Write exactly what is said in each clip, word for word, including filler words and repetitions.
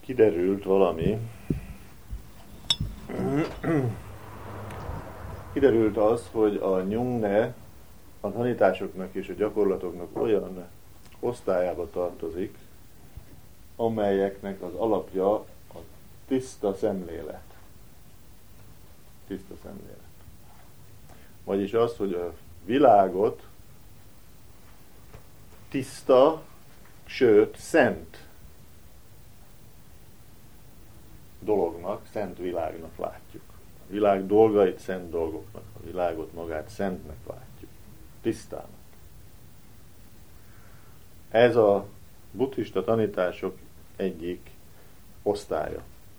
kiderült valami. Kiderült az, hogy a nyungne a tanításoknak és a gyakorlatoknak olyan osztályába tartozik, amelyeknek az alapja a tiszta szemlélet. Tiszta szemlélet. Vagyis az, hogy a világot tiszta, sőt, szent dolognak, szent világnak látjuk. A világ dolgait szent dolgoknak, a világot magát szentnek látjuk. Tisztának. Ez a buddhista tanítások egyik osztálya.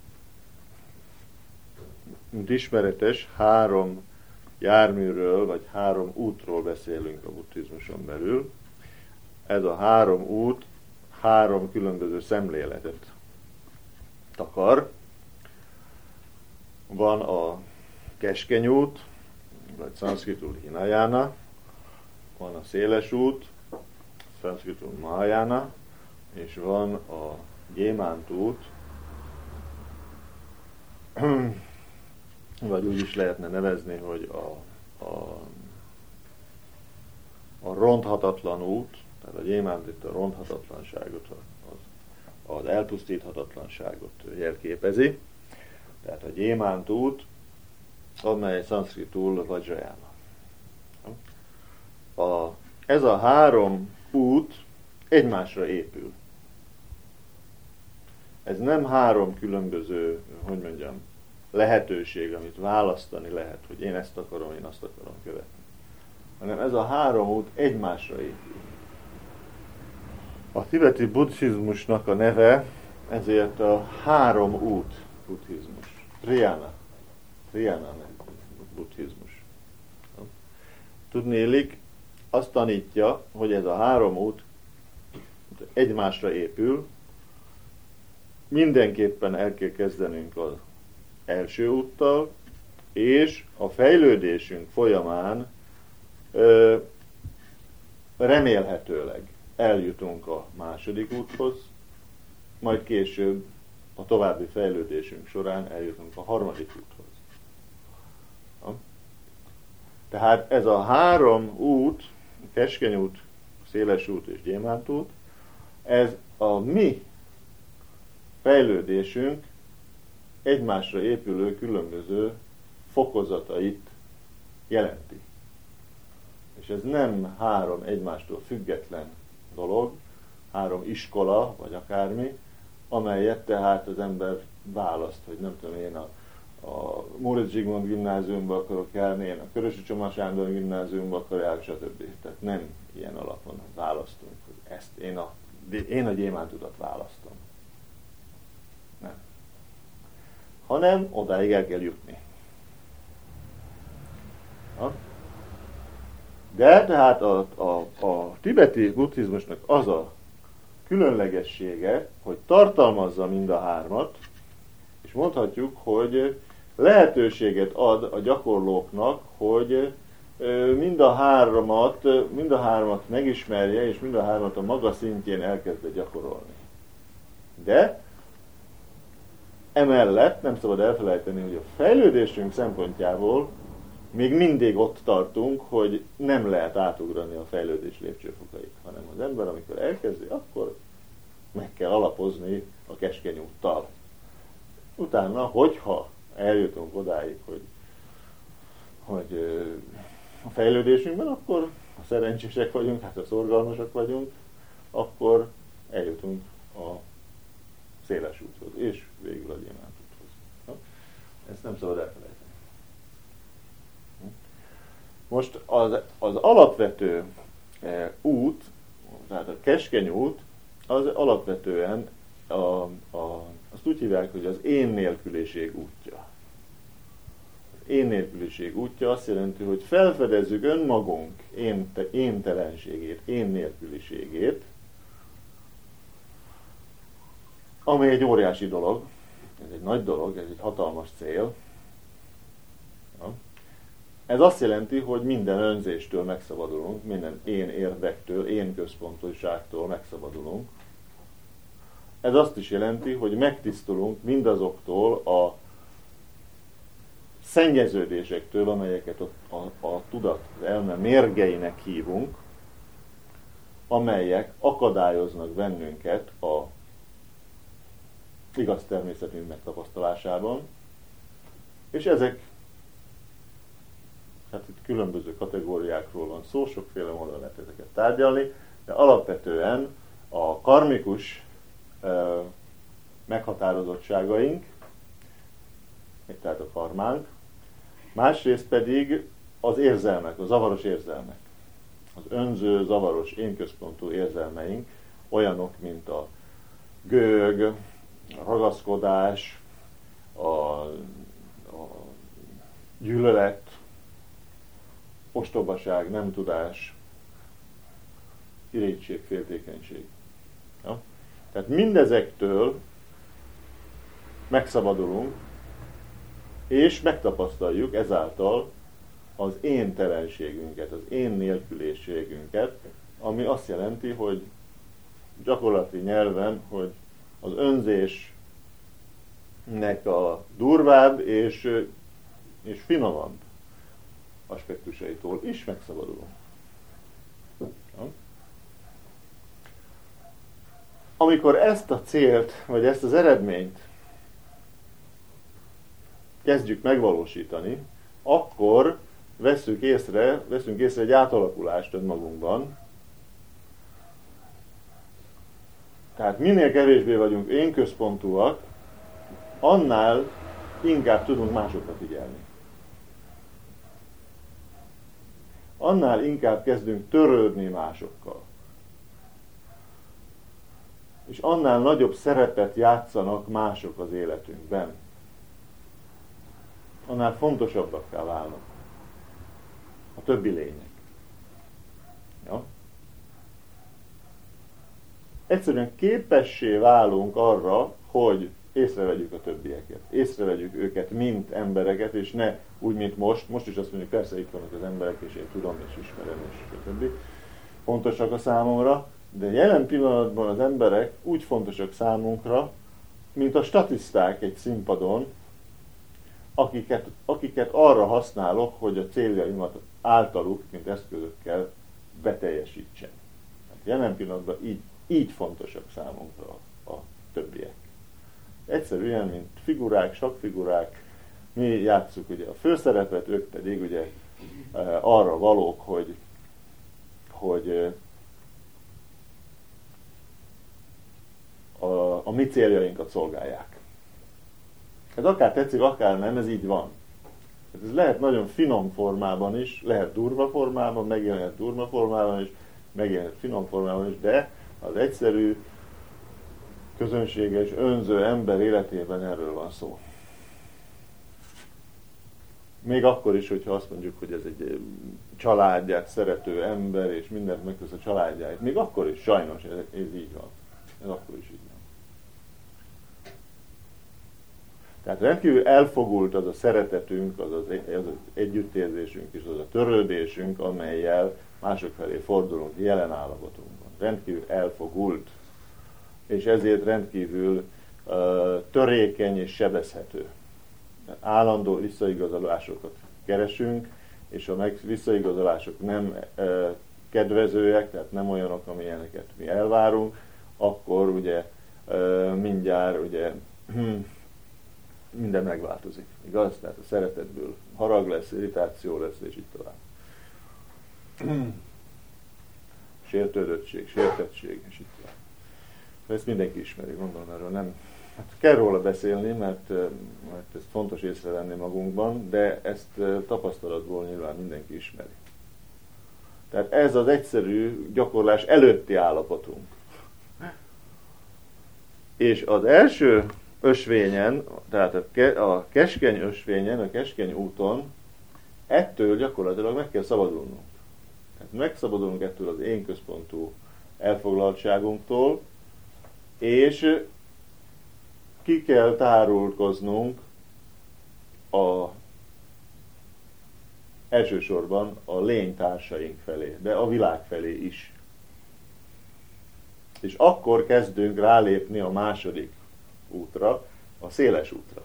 Mint ismeretes, három járműről, vagy három útról beszélünk a buddhizmuson belül. Ez a három út három különböző szemléletet takar. Van a keskeny út, vagy szanszkritul hinayana, van a széles út, szanszkritul mahayana, és van a gyémánt út, vagy úgy is lehetne nevezni, hogy a, a, a ronthatatlan út, tehát a gyémánt itt a ronthatatlanságot, az, az elpusztíthatatlanságot jelképezi. Tehát a gyémánt út, amely szanszkritul vajrayana. A, ez a három út egymásra épül. Ez nem három különböző, hogy mondjam, lehetőség, amit választani lehet, hogy én ezt akarom, én azt akarom követni. Hanem ez a három út egymásra épül. A tibeti buddhizmusnak a neve ezért a három út buddhizmus. Triyana. Triyana buddhizmus. Tudnélik, azt tanítja, hogy ez a három út egymásra épül. Mindenképpen el kell kezdenünk az első úttal, és a fejlődésünk folyamán ö, remélhetőleg eljutunk a második úthoz, majd később a további fejlődésünk során eljutunk a harmadik úthoz. Ha? Tehát ez a három út, keskeny út, széles út és gyémánt út, ez a mi fejlődésünk egymásra épülő különböző fokozatait jelenti. És ez nem három egymástól független dolog, három iskola, vagy akármi, amelyet tehát az ember választ, hogy nem tudom, én a, a Móricz Zsigmond gimnáziumba akarok járni, én a Körösi Csoma Sándor gimnáziumba akarok járni, stb. Tehát nem ilyen alapon választunk, hogy ezt én a, én a gyémántutat választom. Nem. Hanem odáig el kell jutni. Ha? De tehát a, a, a tibeti buddhizmusnak az a különlegessége, hogy tartalmazza mind a hármat, és mondhatjuk, hogy lehetőséget ad a gyakorlóknak, hogy mind a hármat, mind a hármat megismerje, és mind a hármat a maga szintjén elkezdje gyakorolni. De emellett nem szabad elfelejteni, hogy a fejlődésünk szempontjából még mindig ott tartunk, hogy nem lehet átugrani a fejlődés lépcsőfokait, hanem az ember, amikor elkezdi, akkor meg kell alapozni a keskeny úttal. Utána, hogyha eljutunk odáig, hogy, hogy a fejlődésünkben, akkor ha szerencsések vagyunk, hát ha szorgalmasak vagyunk, akkor eljutunk a széles úthoz, és végül a gyémánt úthoz. Ezt nem szabad elfelejteni. Most az, az alapvető e, út, tehát a keskeny út, az alapvetően a, a, azt úgy hívják, hogy az én nélküliség útja. Az én nélküliség útja azt jelenti, hogy felfedezzük önmagunk én, te, éntelenségét, én nélküliségét, ami egy óriási dolog, ez egy nagy dolog, ez egy hatalmas cél. Ja. Ez azt jelenti, hogy minden önzéstől megszabadulunk, minden én érdektől, én központúságtól megszabadulunk, ez azt is jelenti, hogy megtisztulunk mindazoktól a szennyeződésektől, amelyeket a, a, a tudat, az elme mérgeinek hívunk, amelyek akadályoznak bennünket a igaz természetünk megtapasztalásában, és ezek, hát itt különböző kategóriákról van szó, sokféle módon lehet ezeket tárgyalni, de alapvetően a karmikus eh, meghatározottságaink, tehát a karmánk, másrészt pedig az érzelmek, a zavaros érzelmek. Az önző, zavaros, énközpontú érzelmeink olyanok, mint a gőg, a ragaszkodás, a, a gyűlölet, ostobaság, nem tudás, irigység, féltékenység. Ja? Tehát mindezektől megszabadulunk, és megtapasztaljuk ezáltal az én telenségünket, az én nélküliségünket, ami azt jelenti, hogy gyakorlati nyelven, hogy az önzésnek a durvább és, és finomabb aspektusaitól is megszabadulunk. Ja? Amikor ezt a célt, vagy ezt az eredményt kezdjük megvalósítani, akkor veszünk észre, veszünk észre egy átalakulást önmagunkban. Tehát minél kevésbé vagyunk én központúak, annál inkább tudunk másokra figyelni. Annál inkább kezdünk törődni másokkal. És annál nagyobb szerepet játszanak mások az életünkben. Annál fontosabbakká válnak a többi lények. Ja? Egyszerűen képessé válunk arra, hogy észrevegyük a többieket. Észrevegyük őket, mint embereket, és ne úgy, mint most. Most is azt mondjuk, persze itt vannak az emberek, és én tudom, és ismerem, és a többi. Fontosak a számomra, de jelen pillanatban az emberek úgy fontosak számunkra, mint a statiszták egy színpadon, akiket, akiket arra használok, hogy a céljaimat általuk, mint eszközökkel beteljesítsen. Hát jelen pillanatban így, így fontosak számunkra a, a többiek. Egyszerűen, mint figurák, sakfigurák, mi játsszuk ugye a főszerepet, ők pedig ugye arra valók, hogy, hogy a, a mi céljainkat szolgálják. Ez akár tetszik, akár nem, ez így van. Ez lehet nagyon finom formában is, lehet durva formában, megjelenhet durva formában is, megjelenhet finom formában is, de az egyszerű, közönséges, önző ember életében erről van szó. Még akkor is, hogyha azt mondjuk, hogy ez egy családját szerető ember, és mindent megköz a családjáit, még akkor is sajnos ez, ez így van. Ez akkor is így van. Tehát rendkívül elfogult az a szeretetünk, az az, az együttérzésünk és az a törődésünk, amellyel mások felé fordulunk jelen állapotunkban. Rendkívül elfogult, és ezért rendkívül uh, törékeny és sebezhető. Állandó visszaigazolásokat keresünk, és a meg visszaigazolások nem uh, kedvezőek, tehát nem olyanok, amilyeneket mi elvárunk, akkor ugye uh, mindjárt ugye minden megváltozik, igaz? Tehát a szeretetből harag lesz, irritáció lesz, és így tovább. Sértődöttség, sértettség, és így tovább. Ezt mindenki ismeri, gondolom erről nem. Hát kell róla beszélni, mert, mert ezt fontos észrevenni magunkban, de ezt tapasztalatból nyilván mindenki ismeri. Tehát ez az egyszerű gyakorlás előtti állapotunk. És az első ösvényen, tehát a, ke, a keskeny ösvényen, a keskeny úton ettől gyakorlatilag meg kell szabadulnunk. Tehát megszabadulunk ettől az én központú elfoglaltságunktól, és ki kell tárulkoznunk a, elsősorban a lénytársaink felé, de a világ felé is. És akkor kezdünk rálépni a második útra, a széles útra.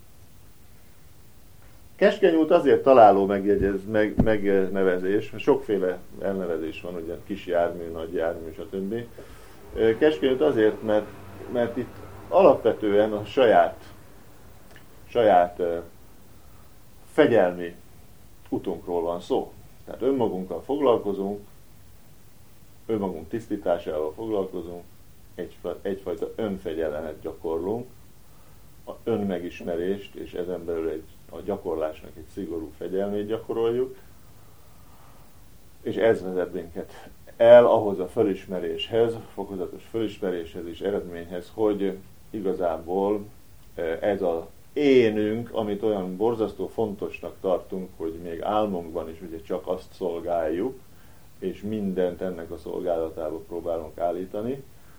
Keskeny út azért találó megjegyez, meg, megnevezés, sokféle elnevezés van, ugye kis jármű, nagy jármű, stb. Keskeny út azért, mert, mert itt alapvetően a saját, saját uh, fegyelmi utunkról van szó. Tehát önmagunkkal foglalkozunk, önmagunk tisztításával foglalkozunk, egy, egyfajta önfegyelemet gyakorlunk, a önmegismerést, és ezen belül egy, a gyakorlásnak egy szigorú fegyelmét gyakoroljuk, és ez vezet minket el ahhoz a felismeréshez, fokozatos felismeréshez és eredményhez, hogy igazából ez az énünk, amit olyan borzasztó fontosnak tartunk, hogy még álmunkban is ugye csak azt szolgáljuk, és mindent ennek a szolgálatába próbálunk állítani,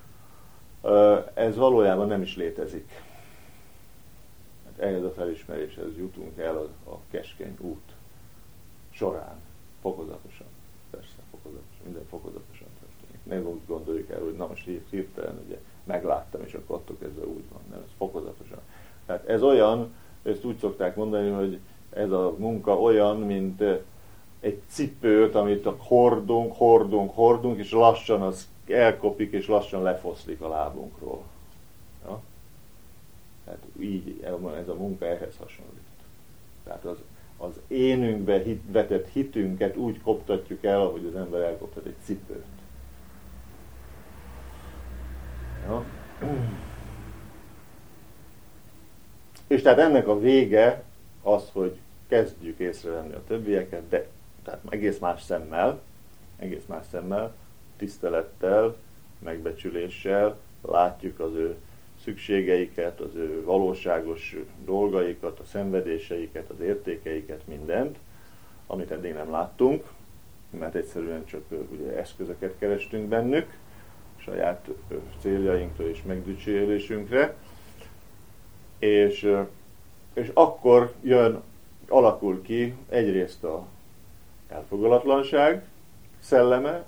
ez valójában nem is létezik. Ehhez a felismeréshez jutunk el a, a keskeny út során, fokozatosan. Persze, fokozatosan, minden fokozatosan történik. Nem úgy gondoljuk el, hogy na most hirtelen ugye megláttam, és akkor attól kezdve úgy van. Nem, ez fokozatosan. Tehát ez olyan, ezt úgy szokták mondani, hogy ez a munka olyan, mint egy cipőt, amit hordunk, hordunk, hordunk, és lassan az elkopik, és lassan lefoszlik a lábunkról. Ja? Tehát így ez a munka ehhez hasonlít. Tehát az, az énünkbe hit, vetett hitünket úgy koptatjuk el, ahogy az ember elkoptat egy cipőt. Ja? És tehát ennek a vége az, hogy kezdjük észrevenni a többieket, de tehát egész más szemmel, egész más szemmel, tisztelettel, megbecsüléssel látjuk az ő szükségeiket, az ő valóságos dolgaikat, a szenvedéseiket, az értékeiket, mindent, amit eddig nem láttunk, mert egyszerűen csak ugye, eszközöket kerestünk bennük, saját céljainkra és megdicsérésünkre, és, és akkor jön, alakul ki egyrészt a elfogalatlanság szelleme,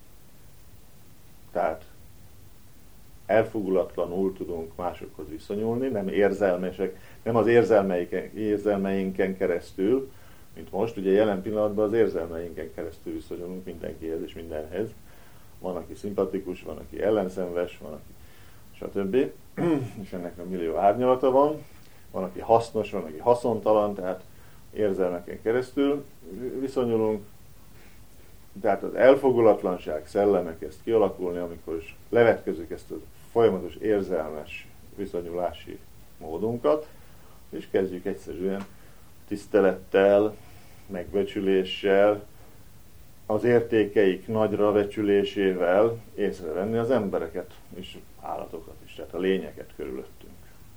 tehát elfogulatlanul tudunk másokhoz viszonyulni, nem érzelmesek, nem az érzelmeinken, érzelmeinken keresztül, mint most, ugye jelen pillanatban az érzelmeinken keresztül viszonyulunk mindenkihez és mindenhez. Van, aki szimpatikus, van, aki ellenszenves, van, aki stb. És ennek a millió árnyalata van. Van, aki hasznos, van, aki haszontalan, tehát érzelmeken keresztül viszonyulunk. Tehát az elfogulatlanság szelleme kezd kialakulni, amikor is levetkezik ezt a folyamatos érzelmes viszonyulási módunkat, és kezdjük egyszerűen tisztelettel, megbecsüléssel, az értékeik nagyra becsülésével észrevenni az embereket és állatokat is, tehát a lényeket körülöttünk.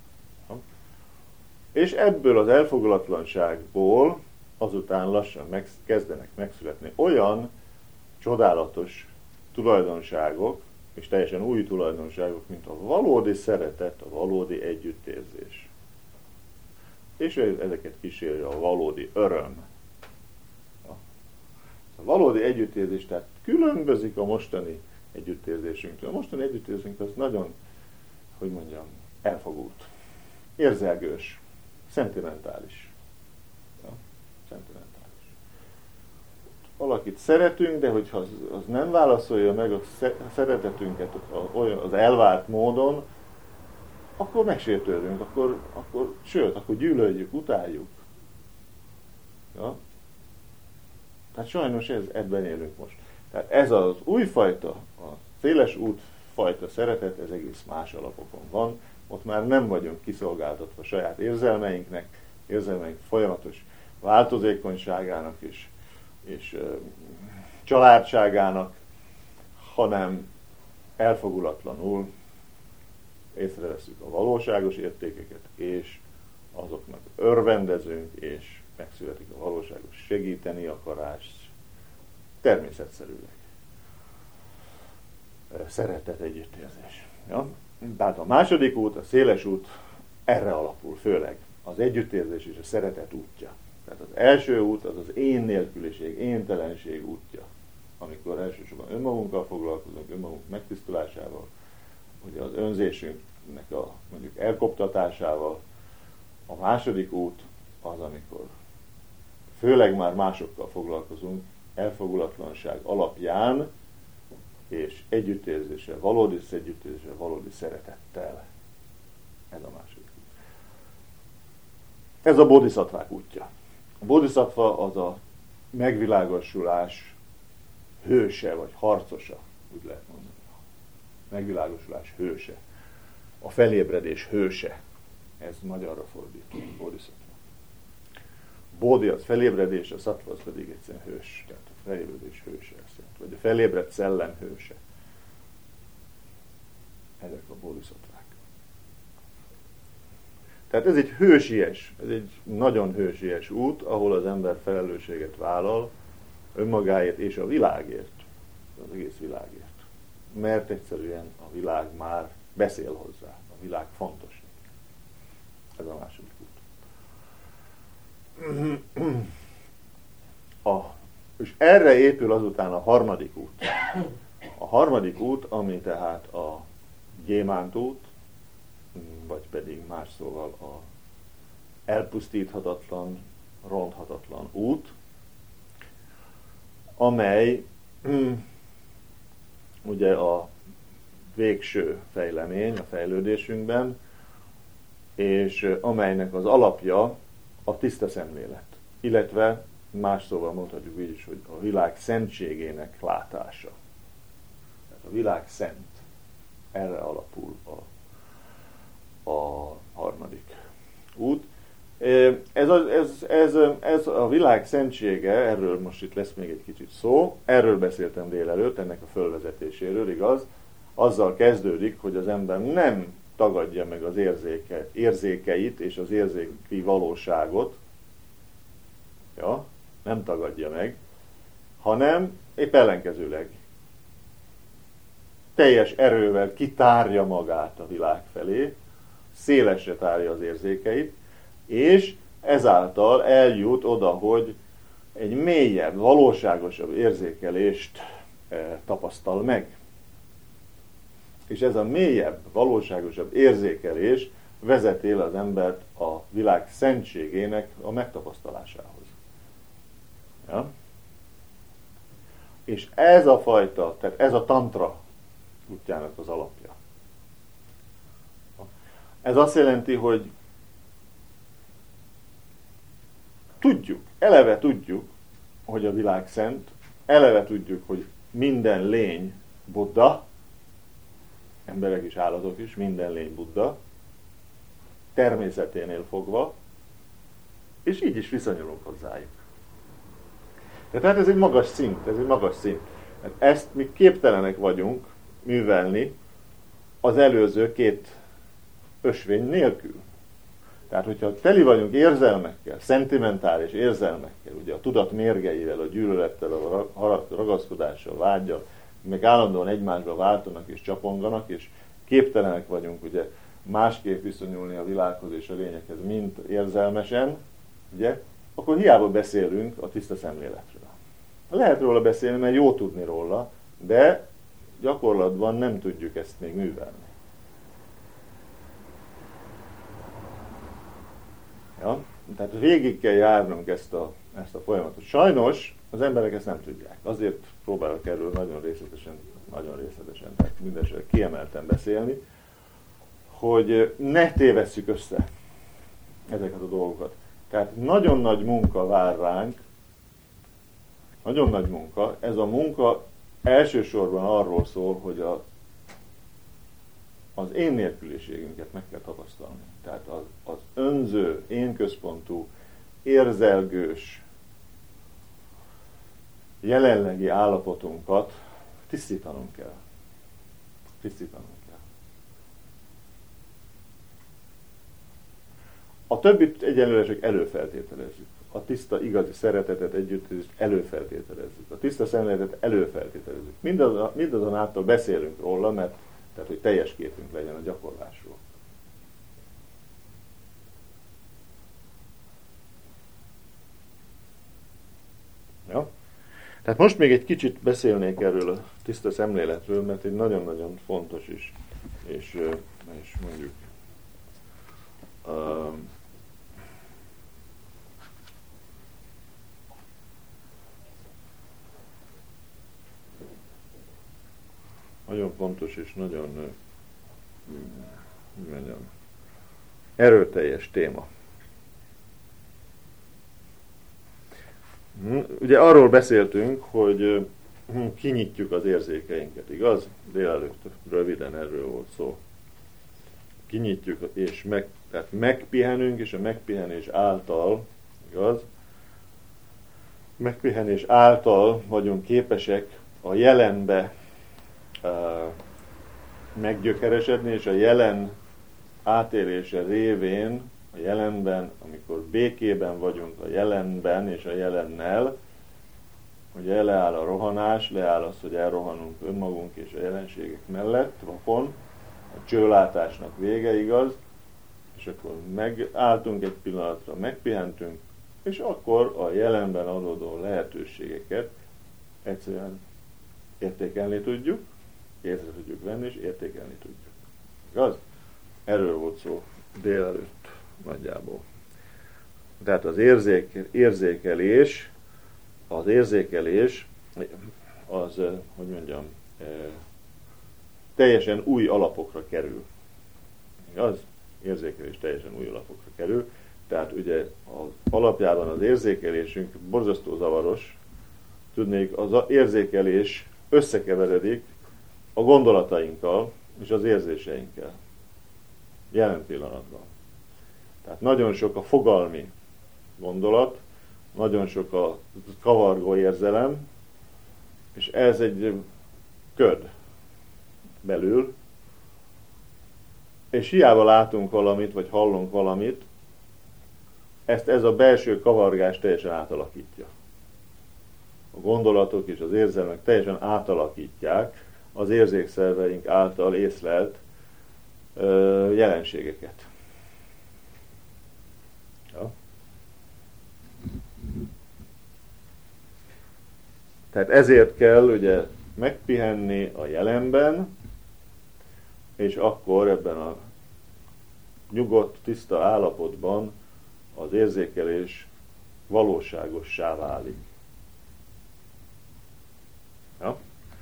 És ebből az elfogulatlanságból azután lassan meg, kezdenek megszületni olyan csodálatos tulajdonságok, és teljesen új tulajdonságok, mint a valódi szeretet, a valódi együttérzés. És ezeket kíséri a valódi öröm. A valódi együttérzés, tehát különbözik a mostani együttérzésünktől. A mostani együttérzésünk az nagyon, hogy mondjam, elfogult, érzelgős, szentimentális. Ja, szentimentális. Valakit szeretünk, de hogyha az, az nem válaszolja meg a szeretetünket az elvárt módon, akkor megsértődünk, akkor, akkor, sőt, akkor gyűlöljük, utáljuk. Ja? Tehát sajnos ez, ebben élünk most. Tehát ez az újfajta, a széles út fajta szeretet, ez egész más alapokon van. Ott már nem vagyunk kiszolgáltatva saját érzelmeinknek, érzelmeink folyamatos változékonyságának és, és ö, családságának, hanem elfogulatlanul észreveszünk a valóságos értékeket, és azoknak örvendezünk, és megszületik a valóságos segíteni akarás természetszerűleg. Szeretet, együttérzés. Ja? Tehát a második út, a széles út erre alapul főleg. Az együttérzés és a szeretet útja. Tehát az első út az az én nélküliség, éntelenség útja. Amikor elsősorban önmagunkkal foglalkozunk, önmagunk megtisztulásával, ugye az önzésünknek a mondjuk elkoptatásával. A második út az, amikor főleg már másokkal foglalkozunk, elfogulatlanság alapján, és együttérzéssel, valódi együttérzéssel, valódi szeretettel. Ez a második út. Ez a bodhiszattvák útja. A bodhisattva az a megvilágosulás hőse, vagy harcosa, úgy lehet mondani. A megvilágosulás hőse. A felébredés hőse. Ez magyarra fordítva, bodhisattva. Bodhi az felébredés, a sattva az pedig egyszerűen hős. Tehát a felébredés hőse, vagy a felébredt szellem hőse. Ezek a bodhisattvák. Tehát ez egy hősies, ez egy nagyon hősies út, ahol az ember felelősséget vállal önmagáért és a világért, az egész világért. Mert egyszerűen a világ már beszél hozzá, a világ fontos. Ez a második út. A, és erre épül azután a harmadik út. A harmadik út, ami tehát a gyémánt út, vagy pedig más szóval a elpusztíthatatlan, ronthatatlan út, amely ugye a végső fejlemény a fejlődésünkben, és amelynek az alapja a tiszta szemlélet, illetve más szóval mondhatjuk így is, hogy a világ szentségének látása. Tehát a világ szent, erre alapul a, a harmadik út. Ez a, ez, ez, ez a világ szentsége, erről most itt lesz még egy kicsit szó, erről beszéltem délelőtt, ennek a fölvezetéséről, igaz? Azzal kezdődik, hogy az ember nem tagadja meg az érzéke, érzékeit és az érzéki valóságot, ja, nem tagadja meg, hanem épp ellenkezőleg teljes erővel kitárja magát a világ felé, szélesre tárja az érzékeit, és ezáltal eljut oda, hogy egy mélyebb, valóságosabb érzékelést e, tapasztal meg. És ez a mélyebb, valóságosabb érzékelés vezeti el az embert a világ szentségének a megtapasztalásához. Ja? És ez a fajta, tehát ez a tantra útjának az alapja. Ez azt jelenti, hogy tudjuk, eleve tudjuk, hogy a világ szent, eleve tudjuk, hogy minden lény Buddha, emberek és állatok is, minden lény Buddha, természeténél fogva, és így is viszonyulunk hozzájuk. Tehát ez egy magas szint, ez egy magas szint. Ezt mi képtelenek vagyunk művelni az előző két ösvény nélkül. Tehát, hogyha teli vagyunk érzelmekkel, szentimentális érzelmekkel, ugye a tudat mérgeivel, a gyűlölettel, a ragaszkodással, vággyal, meg állandóan egymásba váltanak és csaponganak, és képtelenek vagyunk ugye másképp viszonyulni a világhoz és a lényekhez, mint érzelmesen, ugye, akkor hiába beszélünk a tiszta szemléletről. Lehet róla beszélni, mert jó tudni róla, de gyakorlatban nem tudjuk ezt még művelni. Ja? Tehát végig kell járnunk ezt a, ezt a folyamatot. Sajnos az emberek ezt nem tudják. Azért próbálok erről nagyon részletesen, nagyon részletesen, tehát mindenesetre kiemelten beszélni, hogy ne tévesszük össze ezeket a dolgokat. Tehát nagyon nagy munka vár ránk, nagyon nagy munka. Ez a munka elsősorban arról szól, hogy a, az én nélküliségünket meg kell tapasztalni. Tehát az, az önző, énközpontú, érzelgős, jelenlegi állapotunkat tisztítanunk kell. Tisztítanunk kell. A többit egyenlőre csak előfeltételezzük. A tiszta, igazi szeretetet, együttést előfeltételezzük. A tiszta szemléletet előfeltételezzük. Mindazon, mindazonáltal beszélünk róla, mert tehát, hogy teljes képünk legyen a gyakorlásról. Ja? Tehát most még egy kicsit beszélnék erről a tiszta szemléletről, mert egy nagyon-nagyon fontos is, és, és mondjuk uh, nagyon fontos és nagyon mondjam, erőteljes téma. Ugye arról beszéltünk, hogy kinyitjuk az érzékeinket, igaz? Délelőtt röviden erről volt szó. Kinyitjuk, és meg, tehát megpihenünk, és a megpihenés által, igaz? Megpihenés által vagyunk képesek a jelenbe uh, meggyökeresedni, és a jelen átélése révén, a jelenben, amikor békében vagyunk a jelenben és a jelennel, hogy leáll a rohanás, leáll az, hogy elrohanunk önmagunk és a jelenségek mellett, vapon, a csőlátásnak vége, igaz, és akkor megálltunk egy pillanatra, megpihentünk, és akkor a jelenben adódó lehetőségeket egyszerűen értékelni tudjuk, észre tudjuk venni, és értékelni tudjuk. Igaz? Erről volt szó délelőtt nagyjából. Tehát az érzék, érzékelés, az érzékelés, az, hogy mondjam, teljesen új alapokra kerül. Igaz? Érzékelés teljesen új alapokra kerül. Tehát ugye az alapjában az érzékelésünk borzasztó zavaros. Tudnék, az érzékelés összekeveredik a gondolatainkkal és az érzéseinkkel. Jelen pillanatban. Tehát nagyon sok a fogalmi gondolat, nagyon sok a kavargó érzelem, és ez egy köd belül, és hiába látunk valamit, vagy hallunk valamit, ezt ez a belső kavargás teljesen átalakítja. A gondolatok és az érzelmek teljesen átalakítják az érzékszerveink által észlelt ö, jelenségeket. Ja. Tehát ezért kell ugye megpihenni a jelenben, és akkor ebben a nyugodt, tiszta állapotban az érzékelés valóságossá válik. Ja?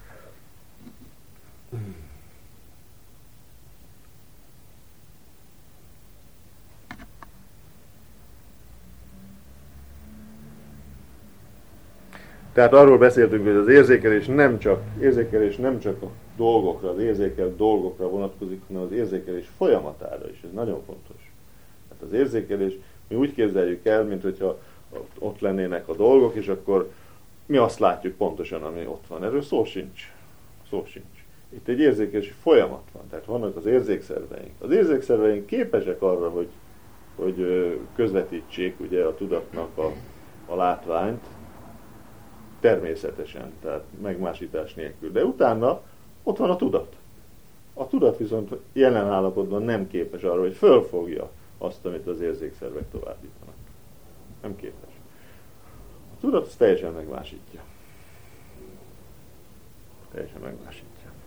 Tehát arról beszéltünk, hogy az érzékelés nem csak, érzékelés nem csak a dolgokra, az érzékelt dolgokra vonatkozik, hanem az érzékelés folyamatára is. Ez nagyon fontos. Tehát az érzékelés, mi úgy képzeljük el, mint hogyha ott lennének a dolgok, és akkor mi azt látjuk pontosan, ami ott van. Erről szó sincs. Szó sincs. Itt egy érzékelési folyamat van. Tehát vannak az érzékszerveink. Az érzékszerveink képesek arra, hogy, hogy közvetítsék ugye a tudatnak a, a látványt, természetesen, tehát megmásítás nélkül. De utána ott van a tudat. A tudat viszont jelen állapotban nem képes arra, hogy fölfogja azt, amit az érzékszervek továbbítanak. Nem képes. A tudat azt teljesen megmásítja. Teljesen megmásítja.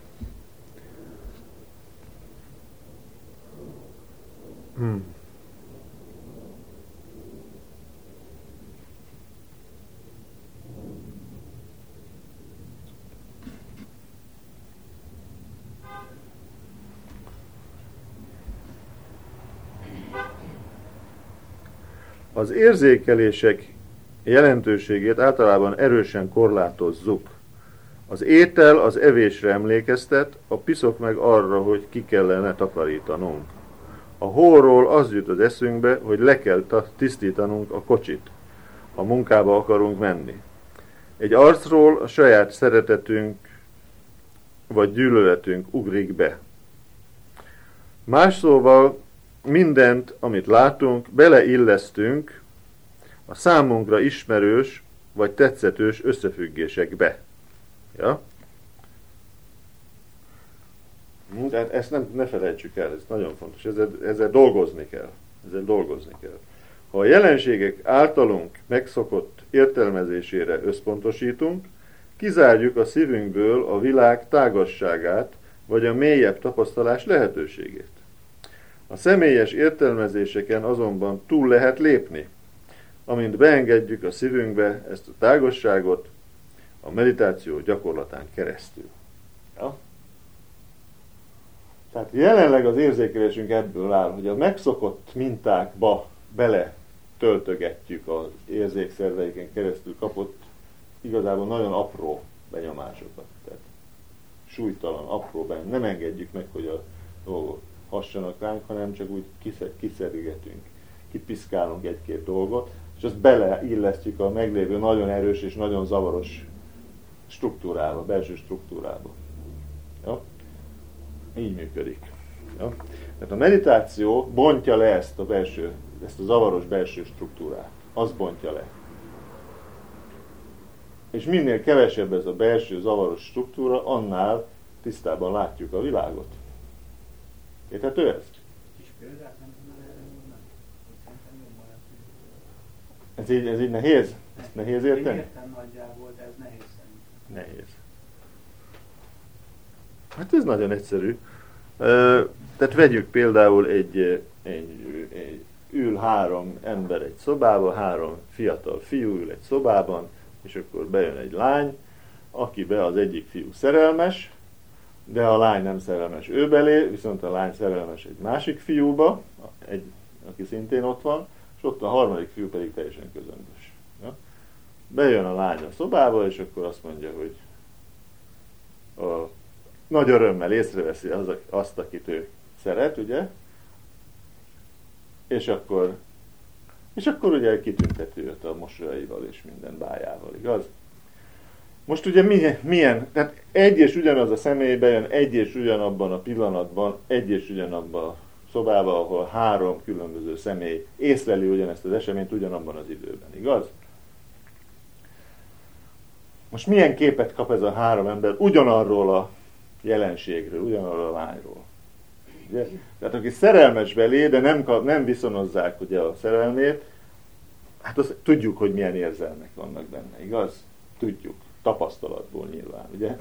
Hmm. Az érzékelések jelentőségét általában erősen korlátozzuk. Az étel az evésre emlékeztet, a piszok meg arra, hogy ki kellene takarítanunk. A hóról az jut az eszünkbe, hogy le kell tisztítanunk a kocsit. A munkába akarunk menni. Egy arcról a saját szeretetünk vagy gyűlöletünk ugrik be. Más szóval mindent, amit látunk, beleillesztünk a számunkra ismerős vagy tetszetős összefüggésekbe. Ja? Tehát ezt nem, ne felejtsük el, ez nagyon fontos, ezzel, ezzel dolgozni kell. Ezzel dolgozni kell. Ha a jelenségek általunk megszokott értelmezésére összpontosítunk, kizárjuk a szívünkből a világ tágasságát vagy a mélyebb tapasztalás lehetőségét. A személyes értelmezéseken azonban túl lehet lépni, amint beengedjük a szívünkbe ezt a tágosságot a meditáció gyakorlatán keresztül. Ja? Tehát jelenleg az érzékelésünk ebből áll, hogy a megszokott mintákba bele töltögetjük az érzékszerveiken keresztül kapott igazából nagyon apró benyomásokat. Tehát súlytalan, apró benyomásokat. Nem engedjük meg, hogy a dolgok hassanak ránk, hanem csak úgy kiszerigetünk, kipiszkálunk egy-két dolgot, és azt beleillesztjük a meglévő nagyon erős és nagyon zavaros struktúrába, belső struktúrába. Ja? Így működik. Ja? Tehát a meditáció bontja le ezt a, belső, ezt a zavaros belső struktúrát. Az bontja le. És minél kevesebb ez a belső zavaros struktúra, annál tisztában látjuk a világot. Érthető ez? Ez így, ez így nehéz? Ezt nehéz érteni? Én értem nagyjából, de ez nehéz szerintem. Nehéz. Hát ez nagyon egyszerű. Tehát vegyük például egy, egy, egy ül három ember egy szobában, három fiatal fiú ül egy szobában, és akkor bejön egy lány, akibe az egyik fiú szerelmes, de a lány nem szerelmes ő belé, viszont a lány szerelmes egy másik fiúba, egy, aki szintén ott van, és ott a harmadik fiú pedig teljesen közömbös. Ja? Bejön a lány a szobába, és akkor azt mondja, hogy a, nagy örömmel észreveszi az, azt, akit ő szeret, ugye? És akkor, és akkor ugye kitünteti őt a mosolyaival és minden bájával, igaz? Most ugye milyen, milyen, tehát egy és ugyanaz a személy bejön, egy és ugyanabban a pillanatban, egy és ugyanabban a szobában, ahol három különböző személy észleli ugyanezt az eseményt ugyanabban az időben, igaz? Most milyen képet kap ez a három ember ugyanarról a jelenségről, ugyanarról a lányról? Ugye? Tehát aki szerelmes belé, de nem, kap, nem viszonozzák ugye a szerelmét, hát azt tudjuk, hogy milyen érzelmek vannak benne, igaz? Tudjuk. Tapasztalatból nyilván, ugye?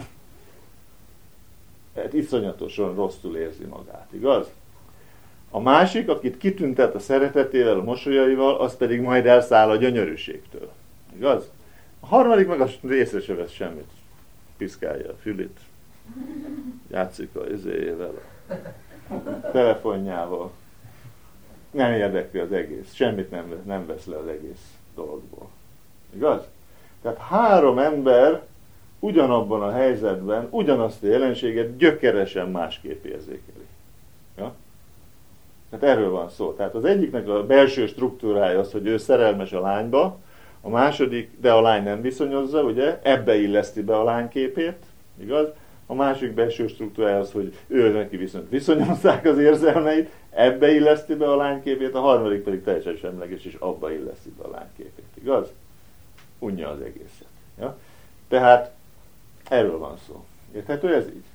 Hát iszonyatosan rosszul érzi magát, igaz? A másik, akit kitüntet a szeretetével, a mosolyaival, az pedig majd elszáll a gyönyörűségtől, igaz? A harmadik meg azt észre se vesz semmit, piszkálja a fülét, játszik a izéjével, a telefonjával, nem érdekli az egész, semmit nem, nem vesz le az egész dologból, igaz? Tehát három ember ugyanabban a helyzetben ugyanazt a jelenséget gyökeresen másképp érzékeli. Ja? Tehát erről van szó. Tehát az egyiknek a belső struktúrája az, hogy ő szerelmes a lányba, a második, de a lány nem viszonyozza, ugye? Ebbe illeszti be a lány képét, igaz? A másik belső struktúrája az, hogy ő neki viszont viszonyozzák az érzelmeit, ebbe illeszti be a lány képét, a harmadik pedig teljesen semleges, és abba illeszti be a lány képét, igaz? Unja az egészet. Ja? Tehát erről van szó. Érthető ez így?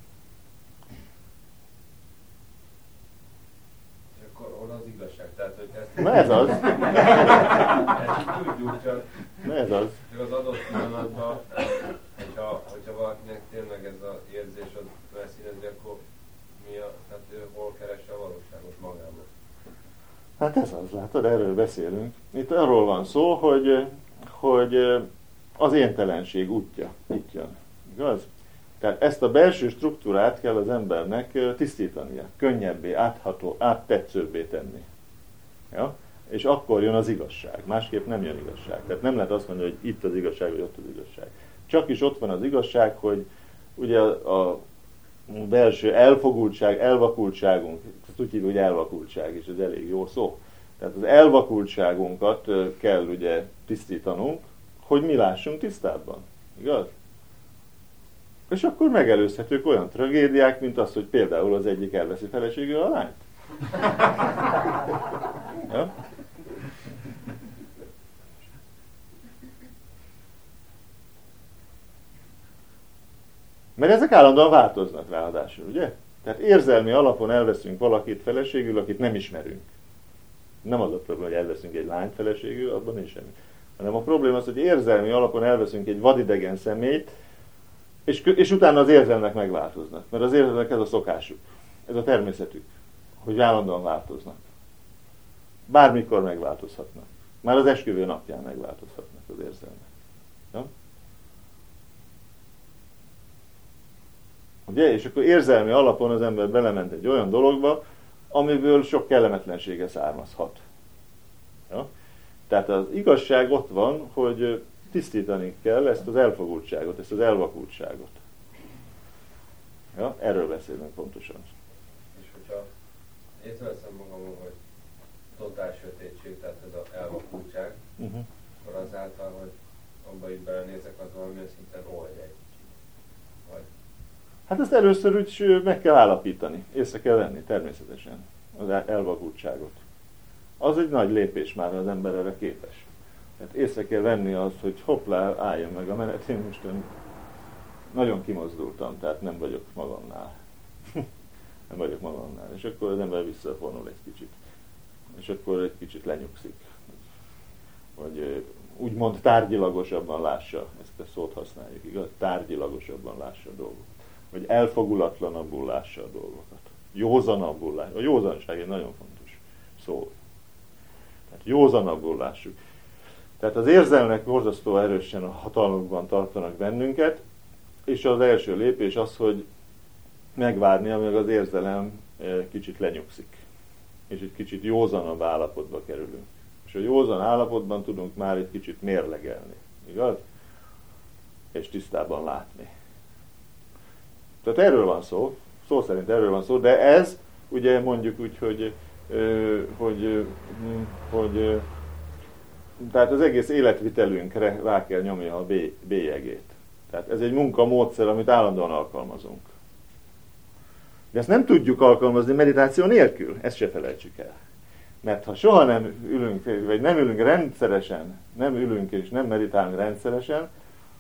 És akkor hol az igazság? Tehát, hogy ezt... Na ez az. Ezt tudjuk, csak... Na ez az. Csak az adott pillanatban, hogyha, hogyha valakinek tényleg ez az érzés az felszínezi, akkor mi a, tehát ő hol keresse a valóságot magában? Hát ez az, látod, erről beszélünk. Itt arról van szó, hogy hogy az éntelenség útja itt jön. Igaz? Tehát ezt a belső struktúrát kell az embernek tisztítania, könnyebbé, átható, áttetszőbbé tenni. Ja? És akkor jön az igazság. Másképp nem jön igazság. Tehát nem lehet azt mondani, hogy itt az igazság, vagy ott az igazság. Csak is ott van az igazság, hogy ugye a, a belső elfogultság, elvakultságunk, ezt úgy hívjuk, hogy elvakultság, és ez elég jó szó. Tehát az elvakultságunkat kell ugye tisztítanunk, hogy mi lássunk tisztábban. Igaz? És akkor megelőzhetők olyan tragédiák, mint az, hogy például az egyik elveszi feleségül a lányt. Ja? Mert ezek állandóan változnak ráadásul, ugye? Tehát érzelmi alapon elveszünk valakit feleségül, akit nem ismerünk. Nem az a probléma, hogy elveszünk egy lányt feleségül, abban nincs semmi. Hanem a probléma az, hogy érzelmi alapon elveszünk egy vadidegen személyt, És, és utána az érzelmek megváltoznak, mert az érzelmek ez a szokásuk, ez a természetük, hogy állandóan változnak. Bármikor megváltozhatnak. Már az esküvő napján megváltozhatnak az érzelmek. Ja? Ugye? És akkor érzelmi alapon az ember belement egy olyan dologba, amiből sok kellemetlensége származhat. Ja? Tehát az igazság ott van, hogy tisztítani kell ezt az elfogultságot, ezt az elvakultságot. Ja? Erről beszélünk pontosan. És hogyha észreveszem magamon, hogy totál sötétség, tehát ez az elvakultság, uh-huh. akkor azáltal, hogy abba itt belenézek, az valamilyen szinten oldja egy kicsit. Vagy... Hát ezt először úgy meg kell állapítani, észre kell venni természetesen az elvakultságot. Az egy nagy lépés már, az ember erre képes. Tehát észre kell venni azt, hogy hoppá, álljon meg a menet, én most nagyon kimozdultam, tehát nem vagyok magamnál. nem vagyok magamnál. És akkor az ember visszavonul egy kicsit. És akkor egy kicsit lenyugszik. Vagy úgymond tárgyilagosabban lássa, ezt a szót használjuk, igaz? Tárgyilagosabban lássa a dolgokat. Vagy elfogulatlanabbul lássa a dolgokat. Józanabbul lássa. A józanság egy nagyon fontos szó. Tehát józanabbul lássuk. Tehát az érzelmek borzasztó erősen a hatalmukban tartanak bennünket, és az első lépés az, hogy megvárni, amíg az érzelem kicsit lenyugszik. És egy kicsit józanabb állapotba kerülünk. És a józan állapotban tudunk már egy kicsit mérlegelni. Igaz? És tisztában látni. Tehát erről van szó. Szó szerint erről van szó, de ez ugye mondjuk úgy, hogy hogy, hogy tehát az egész életvitelünkre rá kell nyomni a bélyegét. Tehát ez egy munkamódszer, amit állandóan alkalmazunk. De ezt nem tudjuk alkalmazni meditáció nélkül, ezt se felejtsük el. Mert ha soha nem ülünk, vagy nem ülünk rendszeresen, nem ülünk és nem meditálunk rendszeresen,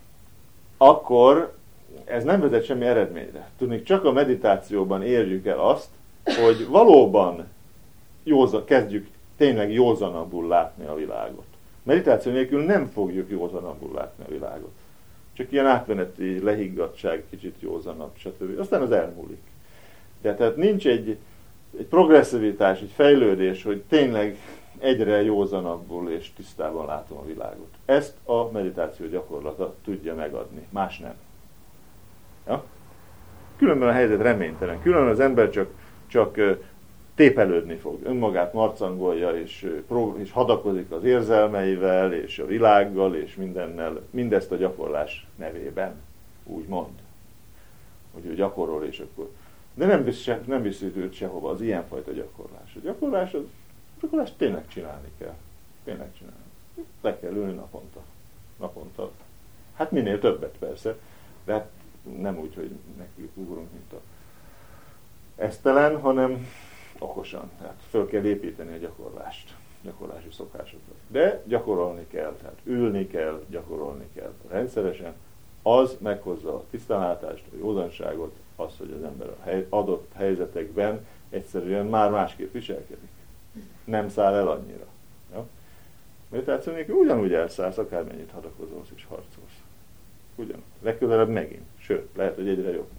akkor ez nem vezet semmi eredményre. Tudni, csak a meditációban érjük el azt, hogy valóban józan, kezdjük tényleg józanabbul látni a világot. Meditáció nélkül nem fogjuk józanabbul látni a világot. Csak ilyen átmeneti lehiggadtság, kicsit józanabb, stb. Aztán az elmúlik. De tehát nincs egy, egy progresszivitás, egy fejlődés, hogy tényleg egyre józanabbul és tisztában látom a világot. Ezt a meditáció gyakorlata tudja megadni, más nem. Ja? Különben a helyzet reménytelen. Különben az ember csak, csak tépelődni fog, önmagát marcangolja, és, és hadakozik az érzelmeivel, és a világgal, és mindennel, mindezt a gyakorlás nevében, úgy mond. Hogy ő gyakorol, és akkor... De nem visz, se, nem visz őt sehova az ilyenfajta gyakorlás. A gyakorlás, az, a gyakorlást tényleg csinálni kell. Tényleg csinálni. Le kell ülni naponta. Naponta. Hát minél többet persze, de hát nem úgy, hogy neki ugrunk, mint a esztelen, hanem okosan. Tehát föl kell építeni a gyakorlást, gyakorlási szokásokat. De gyakorolni kell, tehát ülni kell, gyakorolni kell rendszeresen. Az meghozza a tisztánlátást, a józanságot, az, hogy az ember a hely, adott helyzetekben egyszerűen már másképp viselkedik. Nem száll el annyira. Ja? Meditáció nélkül ugyanúgy elszállsz, akármennyit hadakozolsz és harcolsz. Ugyanúgy. Legközelebb megint. Sőt, lehet, hogy egyre jobb.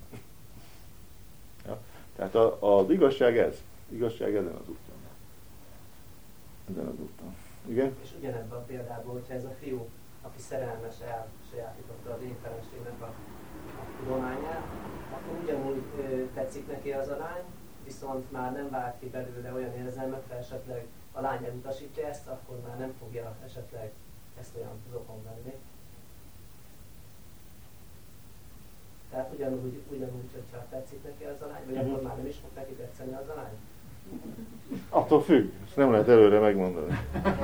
Ja? Tehát a, az igazság ez. Igazság ezen az úton. Ezen az úton. Igen? És ugyanebben a példában, hogyha ez a fiú, aki szerelmes, elsajátította az éntelenségnek a, a tudományát, akkor ugyanúgy ö, tetszik neki az a lány, viszont már nem vált ki belőle olyan érzelmet, ha esetleg a lány elutasítja ezt, akkor már nem fogja esetleg ezt olyan zokon venni. Tehát ugyanúgy, ugyanúgy, hogyha tetszik neki az a lány, vagy akkor már nem is fog neki tetszeni az a lány? Attól függ, ezt nem lehet előre megmondani.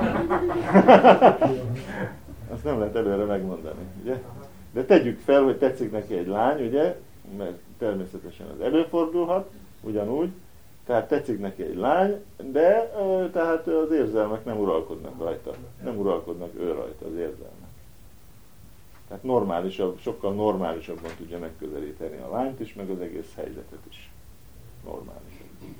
Azt nem lehet előre megmondani, ugye? De tegyük fel, hogy tetszik neki egy lány, ugye? Mert természetesen ez előfordulhat, ugyanúgy. Tehát tetszik neki egy lány, de tehát az érzelmek nem uralkodnak rajta. Nem uralkodnak ő rajta az érzelmek. Tehát normálisabb, sokkal normálisabban tudja megközelíteni a lányt is, meg az egész helyzetet is. Normálisabb.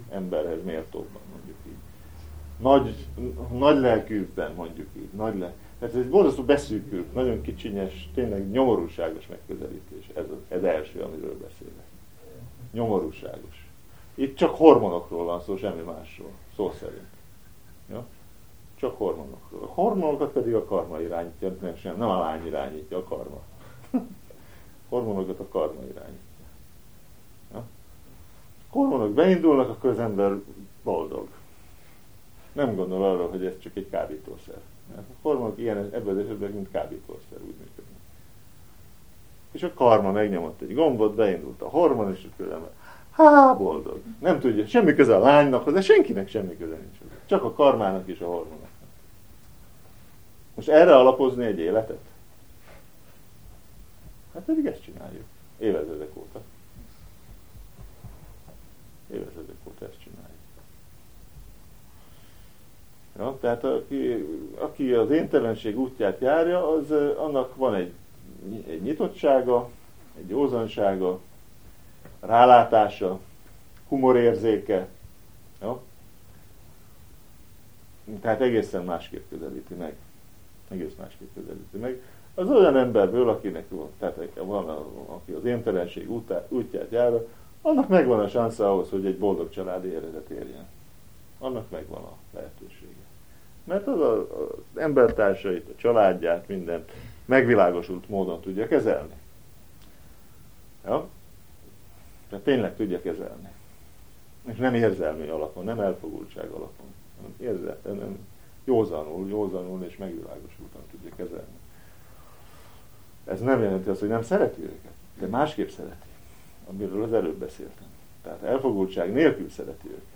Emberhez méltóbban, mondjuk így. Nagy, nagy lelkűbben, mondjuk így. Nagy le, Hát ez egy borzasztó beszűkült, nagyon kicsinyes, tényleg nyomorúságos megközelítés. Ez az első, amiről beszélek. Nyomorúságos. Itt csak hormonokról van szó, semmi másról, szó szerint. Ja? Csak hormonokról. A hormonokat pedig a karma irányítja, nem, sem, nem a lány irányítja, a karma. Hormonokat a karma irányítja. Ja? A hormonok beindulnak, akkor az ember boldog. Nem gondol arra, hogy ez csak egy kábítószer. A hormonok ilyen, ebben az esetben mint kábítószer úgy működnek. És a karma megnyomott egy gombot, beindult a hormon, és akkor az ember, há, boldog. Nem tudja, semmi köze a lánynak, de senkinek semmi köze nincs. Csak a karmának és a hormonoknak. Most erre alapozni egy életet? Hát pedig ezt csináljuk. Évezredek óta. Évezredek óta ezt csináljuk. Ja, tehát aki, aki az éntelenség útját járja, az annak van egy, egy nyitottsága, egy józansága, rálátása, humorérzéke. Ja? Tehát egészen másképp közelíti meg. Egész másképp közelíti meg. Az olyan emberből, akinek van, tehát van, aki az éntelenség útját járja, annak megvan a sansza ahhoz, hogy egy boldog családi életet érjen. Annak megvan a lehetősége. Mert az a, az embertársait, a családját, mindent megvilágosult módon tudja kezelni. Ja? Tehát tényleg tudja kezelni. És nem érzelmi alapon, nem elfogultság alapon, hanem, érzel, nem józanul, józanul és megvilágosultan tudja kezelni. Ez nem jelenti azt, hogy nem szereti őket, de másképp szereti, amiről az előbb beszéltem. Tehát elfogultság nélkül szereti őket.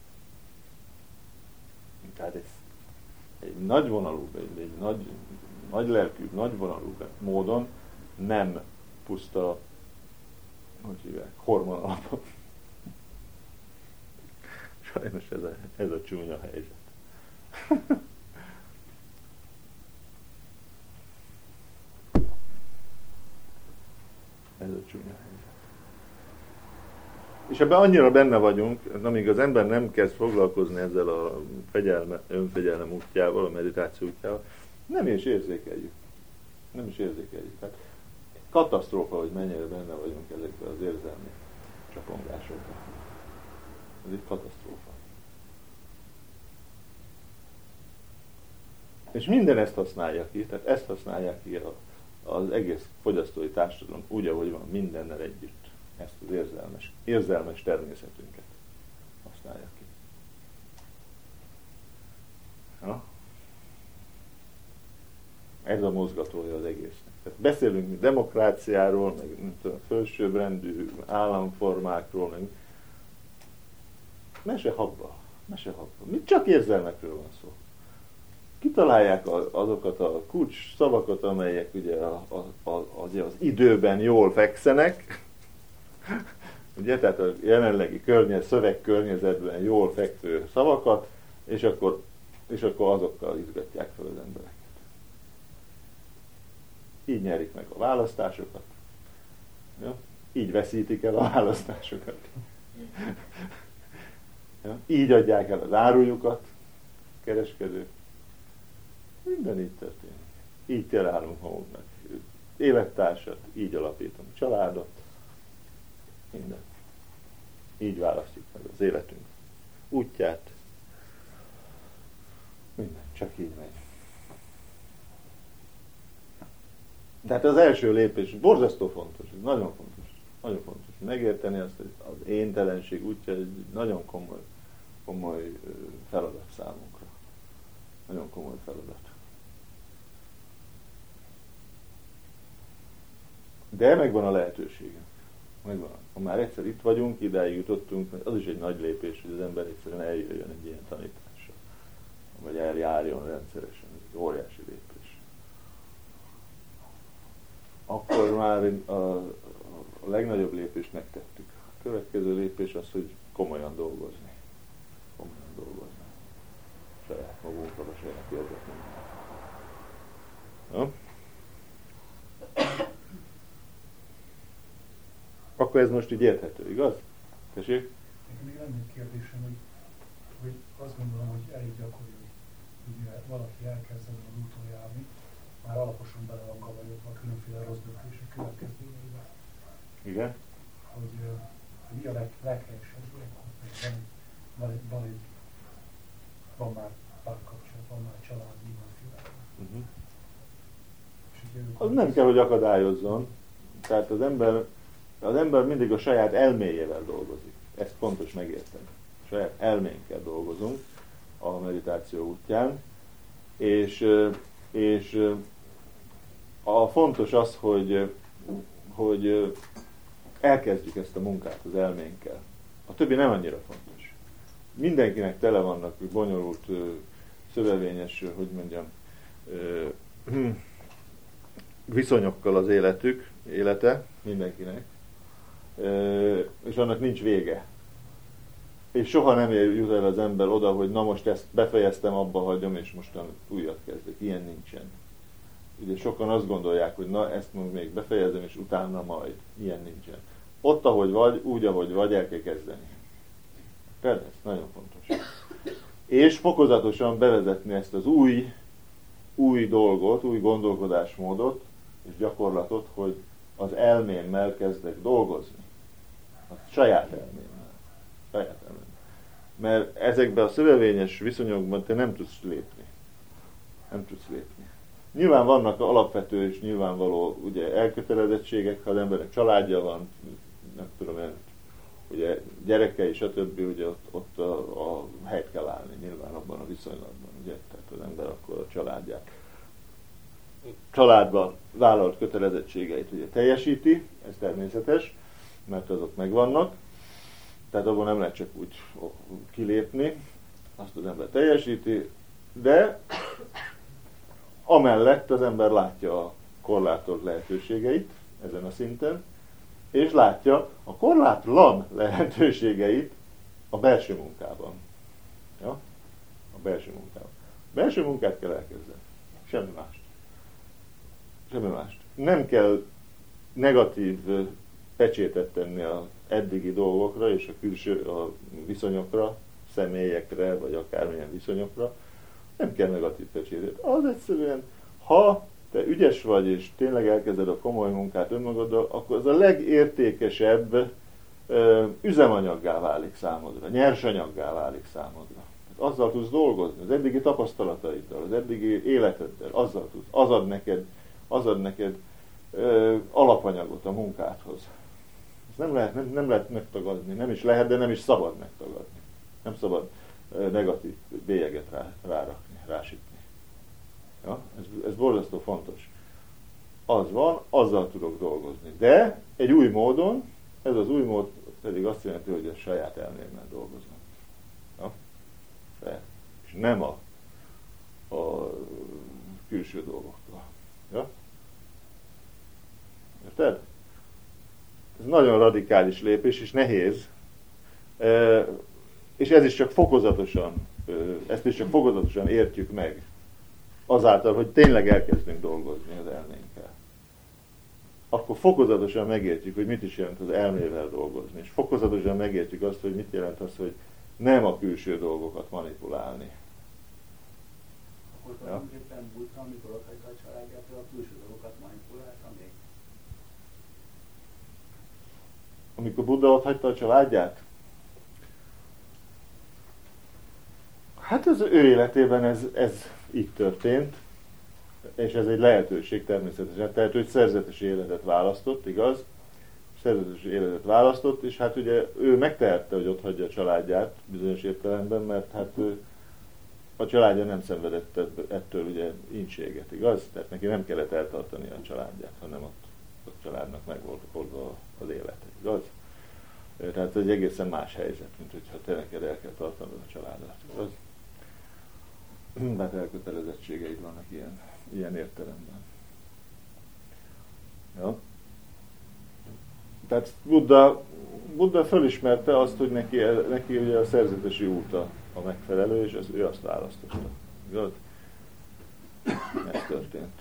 Tehát egy, egy nagy vonalú, egy, egy nagy, nagy lelkű, nagy vonalú módon nem puszta, hogy hívják, hormon alapon. Sajnos ez a, ez a csúnya helyzet. Ez a csúnya helyzet. És ebben annyira benne vagyunk, amíg az ember nem kezd foglalkozni ezzel a fegyelme, önfegyelem útjával, a meditáció útjával, nem is érzékeljük. Nem is érzékeljük. Tehát katasztrófa, hogy mennyire benne vagyunk ezekben az érzelmi csapongásokban. Ez egy katasztrófa. És minden ezt használja ki, tehát ezt használják ki a, az egész fogyasztói társadalom úgy, ahogy van, mindennel együtt. Ezt az érzelmes, érzelmes természetünket használják ki. Ja? Ez a mozgatója az egésznek. Tehát beszélünk demokráciáról, meg felsőbbrendű államformákról, meg mese habba, mese habba. Mi csak érzelmekről van szó. Kitalálják azokat a kulcs szavakat, amelyek ugye a, a, a, az, az időben jól fekszenek, ugye, tehát a jelenlegi környezet, szövegkörnyezetben jól fekvő szavakat, és akkor, és akkor azokkal izgatják fel az embereket. Így nyerik meg a választásokat. Ja? Így veszítik el a választásokat. Ja? Így adják el az árujukat, kereskedők. Minden így történik. Így találunk magunknak élettársat, így alapítunk családot, minden. Így választjuk meg az életünk útját. Minden, csak így megy. Tehát az első lépés borzasztó fontos, ez nagyon fontos, nagyon fontos. Megérteni azt, hogy az éntelenség útja egy nagyon komoly, komoly feladat számunkra. Nagyon komoly feladat. De megvan a lehetőségünk. Megvan. Ha már egyszer itt vagyunk, idáig jutottunk, az is egy nagy lépés, hogy az ember egyszerűen eljöjjön egy ilyen tanítással. Vagy eljárjon rendszeresen. Ez egy óriási lépés. Akkor már a, a legnagyobb lépést megtettük. A következő lépés az, hogy komolyan dolgozni. Komolyan dolgozni. Saját magunkra, a saját érdekünkre. Ja? Akkor ez most így érthető, igaz? Tessék? Nekem még lenne egy kérdésem, hogy, hogy azt gondolom, hogy elég gyakori, ugye valaki elkezd ezen az úton járni, már alaposan bele van gabajodva a különféle rossz döntések következményeivel. Igen. Hogy uh, mi a leg, leghelyesebb ilyenkor, hogy van, van, egy, van, egy, van már párkapcsolat, van már család, mindenféle. Uh-huh. Az nem kell, hogy akadályozzon. Tehát az ember, az ember mindig a saját elméjével dolgozik. Ezt fontos megérteni. A saját elménkkel dolgozunk a meditáció útján. És, és a fontos az, hogy, hogy elkezdjük ezt a munkát az elménkkel. A többi nem annyira fontos. Mindenkinek tele vannak bonyolult, szövevényes, hogy mondjam, viszonyokkal az életük, élete, mindenkinek, és annak nincs vége. És soha nem jut el az ember oda, hogy na most ezt befejeztem, abba hagyom, és mostan újat kezdek. Ilyen nincsen. Ugye sokan azt gondolják, hogy na ezt még befejezem, és utána majd. Ilyen nincsen. Ott, ahogy vagy, úgy, ahogy vagy, el kell kezdeni. Tehát ez nagyon fontos. És fokozatosan bevezetni ezt az új, új dolgot, új gondolkodásmódot, és gyakorlatot, hogy az elmémmel kezdek dolgozni. A saját elmémmel. Saját elmémmel. Mert ezekben a szövevényes viszonyokban te nem tudsz lépni. Nem tudsz lépni. Nyilván vannak alapvető és nyilvánvaló ugye, elkötelezettségek, ha az emberek családja van, nem tudom én, ugye gyerekei, stb. Ugye ott, ott a, a helyt kell állni, nyilván abban a viszonylatban, ugye, tehát az ember akkor a családját. Családban vállalt kötelezettségeit ugye teljesíti, ez természetes, mert azok megvannak, tehát abban nem lehet csak úgy kilépni, azt az ember teljesíti, de amellett az ember látja a korlátolt lehetőségeit ezen a szinten, és látja a korlátlan lehetőségeit a belső munkában. Ja? A belső munkában. A belső munkát kell elkezdeni. Semmi mást. Semmi mást. Nem kell negatív pecsétet tenni az eddigi dolgokra és a külső a viszonyokra, személyekre, vagy akármilyen viszonyokra. Nem kell negatív pecsétet. Az egyszerűen, ha te ügyes vagy, és tényleg elkezded a komoly munkát önmagaddal, akkor az a legértékesebb ö, üzemanyaggá válik számodra, nyersanyaggá válik számodra. Hát azzal tudsz dolgozni, az eddigi tapasztalataiddal, az eddigi életeddel, azzal tudsz, az ad neked, az ad neked ö, alapanyagot a munkádhoz. Ezt nem lehet, nem, nem lehet megtagadni, nem is lehet, de nem is szabad megtagadni. Nem szabad ö, negatív bélyeget rá, rárakni, rásítni. Ja, ez, ez borzasztó fontos. Az van, azzal tudok dolgozni. De egy új módon, ez az új mód pedig azt jelenti, hogy a saját elmémmel dolgozom. Ja? És nem a, a külső dolgokkal. Ja? Érted? Ez nagyon radikális lépés, és nehéz. E, és ez is csak fokozatosan, ezt is csak fokozatosan értjük meg. Azáltal, hogy tényleg elkezdünk dolgozni az elménkkel. Akkor fokozatosan megértjük, hogy mit is jelent az elmével dolgozni. És fokozatosan megértjük azt, hogy mit jelent az, hogy nem a külső dolgokat manipulálni. Akkor tulajdonképpen Buddha, amikor ott hagyta a családját, a külső dolgokat manipulálta még? Amikor Buddha ott hagyta a családját? Hát az ő életében ez, ez így történt, és ez egy lehetőség természetesen. Tehát ő szerzetes életet választott, igaz? Szerzetes életet választott, és hát ugye ő megtehette, hogy ott hagyja a családját bizonyos értelemben, mert hát ő, a családja nem szenvedett ettől ugye ínséget, igaz? Tehát neki nem kellett eltartani a családját, hanem ott a családnak meg volt oldva az élete, igaz? Tehát ez egy egészen más helyzet, mint hogyha te neked el kell tartanod a családat, igaz? Hát elkötelezettségeid vannak ilyen, ilyen értelemben. Ja. Tehát Buddha, Buddha fölismerte azt, hogy neki, neki ugye a szerzetesi út a, a megfelelő, és az, ő azt választotta. Igaz? Ez történt.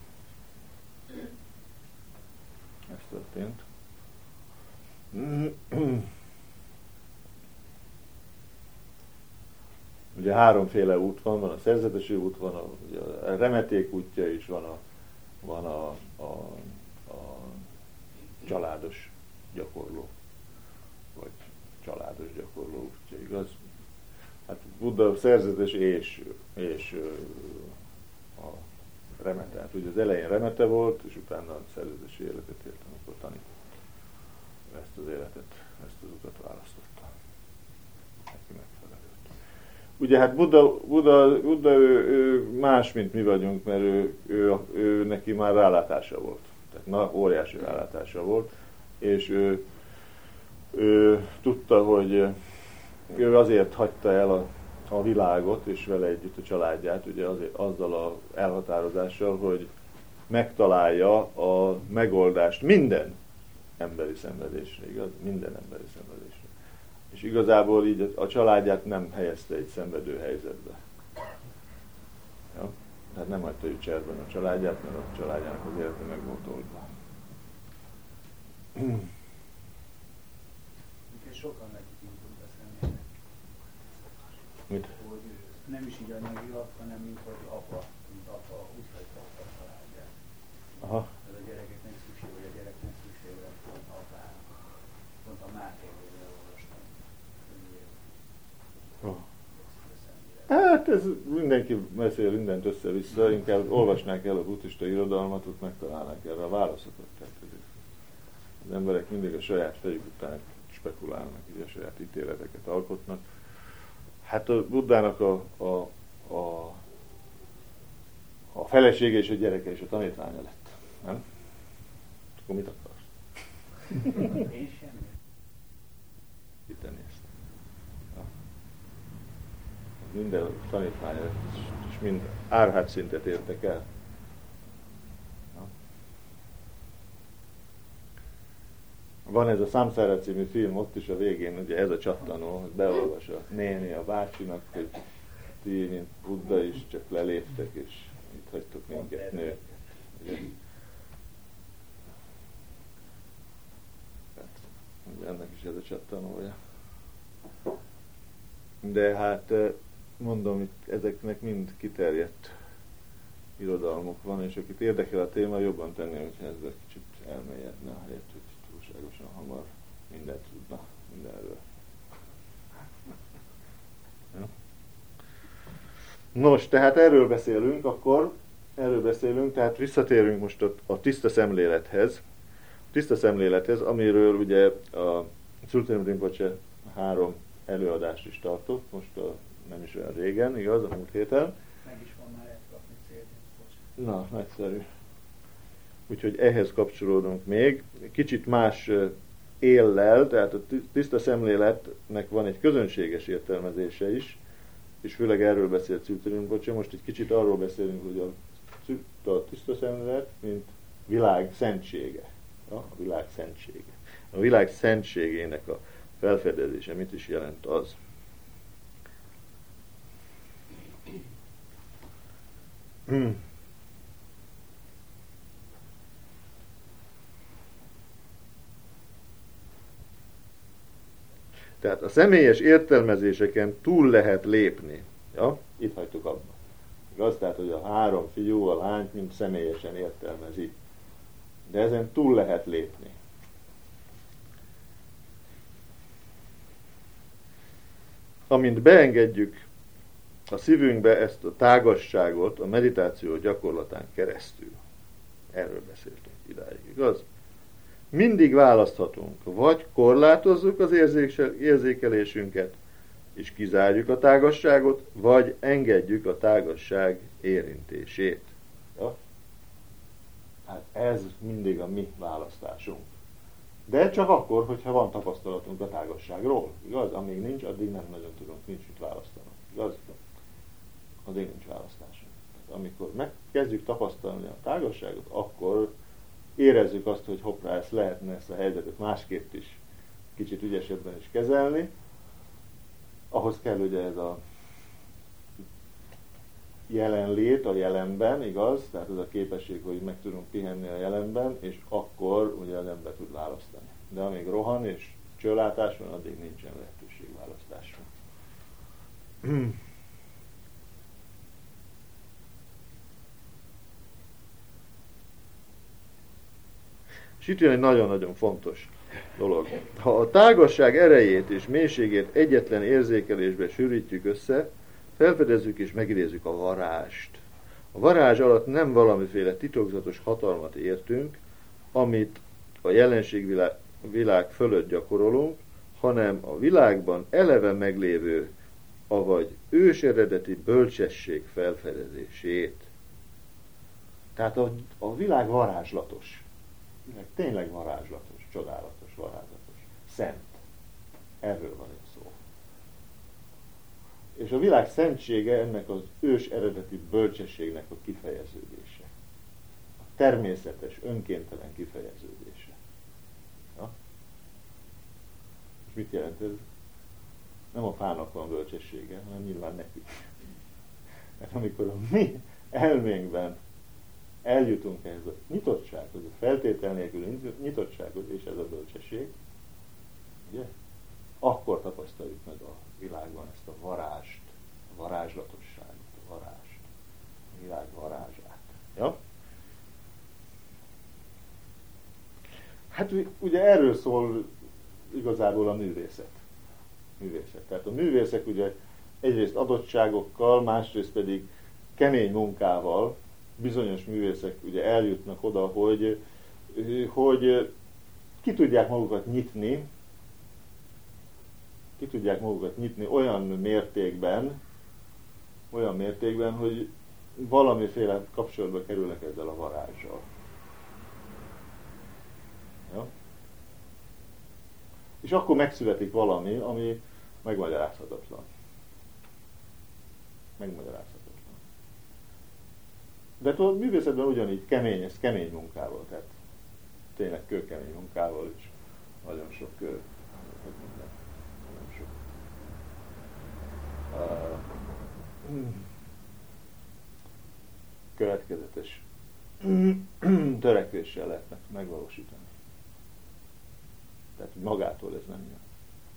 Ez történt. Ugye háromféle út van, van a szerzetesi út, van a, ugye a remeték útja is, van a, van a, a, a családos gyakorló, vagy családos gyakorló útja, igaz? Hát Buddha szerzetes és, és a remete. Hát ugye az elején remete volt, és utána a szerzetesi életet éltem, akkor tanít. Ezt az életet, ezt az utat választotta. Neki megfelelő. Ugye hát Buddha, Buddha, Buddha ő, ő más, mint mi vagyunk, mert ő, ő, ő neki már rálátása volt. Tehát na, óriási rálátása volt, és ő, ő tudta, hogy ő azért hagyta el a, a világot, és vele együtt a családját, ugye azért, azzal az elhatározással, hogy megtalálja a megoldást minden emberi szenvedésre, igaz? Minden emberi szenvedésre. És igazából így a családját nem helyezte egy szenvedő helyzetbe. Ja? Tehát nem hagyta ő cserben a családját, mert a családjának az élete meg volt oldva. Sokan nekik tudunk beszélni. Mit? Hogy nem is így anyagilag, hanem mint hogy apa, mint apa úgy hagyta a családját. Aha. Ez a gyerekeknek szükség, vagy a gyereknek szükség lett pont apának. Pont a Máténél olvastam. Oh. Hát ez mindenki beszél mindent össze-vissza, inkább olvasnák el a buddhista irodalmat, ott megtalálnák erre a válaszokat. Tehát az emberek mindig a saját fejük után spekulálnak, így a saját ítéleteket alkotnak. Hát a Buddhának a, a, a, a felesége és a gyereke és a tanítványa lett. Nem? Akkor mit akarsz? Én semmi. Hiteni ezt. Ja. Minden tanítványa lett, és mind árhát szintet értek el. Van ez a Samsara című film, ott is a végén, ugye ez a csattanó, hogy beolvas a néni a bácsinak, hogy ti, mint Buddha is, csak leléptek, és itt hagytok minket nőt. Ennek is ez a csattanója. De hát mondom, itt ezeknek mind kiterjedt irodalmuk van, és akit érdekel a téma, jobban tenni, hogyha ezzel kicsit elmélyedne, helyett, hogy túlságosan hamar mindent tudna mindenről. Ja. Nos, tehát erről beszélünk akkor, erről beszélünk, tehát visszatérünk most a, a tiszta szemlélethez. A tiszta szemlélethez, amiről ugye a Sultan Rinpoche három előadást is tartott, most a, nem is olyan régen, igaz, a múlt héten. Meg is van már egy kapni cél. Na, nagyszerű. Úgyhogy ehhez kapcsolódunk még. Kicsit más éllel, tehát a tiszta szemléletnek van egy közönséges értelmezése is, és főleg erről beszélt Sultan Rinpoche. Most egy kicsit arról beszélünk, hogy a, a tiszta szemlélet, mint világ szentsége. Ja, a világ szentsége. A világ szentségének a felfedezése mit is jelent az? Hmm. Tehát a személyes értelmezéseken túl lehet lépni. Ja? Itt hagytuk abba. Igaz? Tehát, hogy a három fiú, a lányt mind személyesen értelmezi. De ezen túl lehet lépni. Amint beengedjük a szívünkbe ezt a tágasságot a meditáció gyakorlatán keresztül. Erről beszéltünk idáig, igaz? Mindig választhatunk, vagy korlátozzuk az érzékelésünket, és kizárjuk a tágasságot, vagy engedjük a tágasság érintését. Ja? Hát ez mindig a mi választásunk. De csak akkor, hogyha van tapasztalatunk a tágasságról. Igaz? Amíg nincs, addig nem nagyon tudunk, nincs mit választanunk. Igaz? Addig nincs választásunk. Tehát amikor megkezdjük tapasztalni a tágasságot, akkor érezzük azt, hogy hoppá, ezt lehetne ezt a helyzetet másképp is kicsit ügyesebben is kezelni. Ahhoz kell ugye ez a jelenlét a jelenben, igaz? Tehát ez a képesség, hogy meg tudunk pihenni a jelenben, és akkor ugye az ember tud választani. De amíg rohan és csőlátás van, addig nincsen lehetőség választásra. És itt jön egy nagyon-nagyon fontos dolog. Ha a tágasság erejét és mélységét egyetlen érzékelésbe sűrítjük össze, felfedezzük és megidézzük a varázst. A varázs alatt nem valamiféle titokzatos hatalmat értünk, amit a jelenségvilág világ fölött gyakorolunk, hanem a világban eleve meglévő, avagy őseredeti bölcsesség felfedezését. Tehát a, a világ varázslatos. Tényleg varázslatos, csodálatos, varázslatos. Szent. Erről van egy szó. És a világ szentsége ennek az ős eredeti bölcsességnek a kifejeződése. A természetes, önkéntelen kifejeződése. Ja? És mit jelent ez? Nem a fának van bölcsessége, hanem nyilván nekünk. Mert amikor a mi elménkben eljutunk ehhez a nyitottsághoz, a feltétel nélkül nyitottsághoz, és ez a bölcsesség, ugye? Akkor tapasztaljuk meg a világban ezt a varást, a varázslatosságot, a varást, a világ varázsát. Ja? Hát ugye erről szól igazából a művészet. művészet. Tehát a művészek ugye egyrészt adottságokkal, másrészt pedig kemény munkával, bizonyos művészek ugye eljutnak oda, hogy, hogy ki tudják magukat nyitni, ki tudják magukat nyitni olyan mértékben, olyan mértékben, hogy valamiféle kapcsolatba kerülnek ezzel a varázssal. Ja? És akkor megszületik valami, ami megmagyarázhatatlan. Megmagyarázhatatlan. De a művészetben ugyanígy kemény, ez kemény munkával, tehát tényleg kőkemény munkával is nagyon sok kő, nagyon sok uh, következetes törekvéssel lehet megvalósítani. Tehát magától ez nem jön.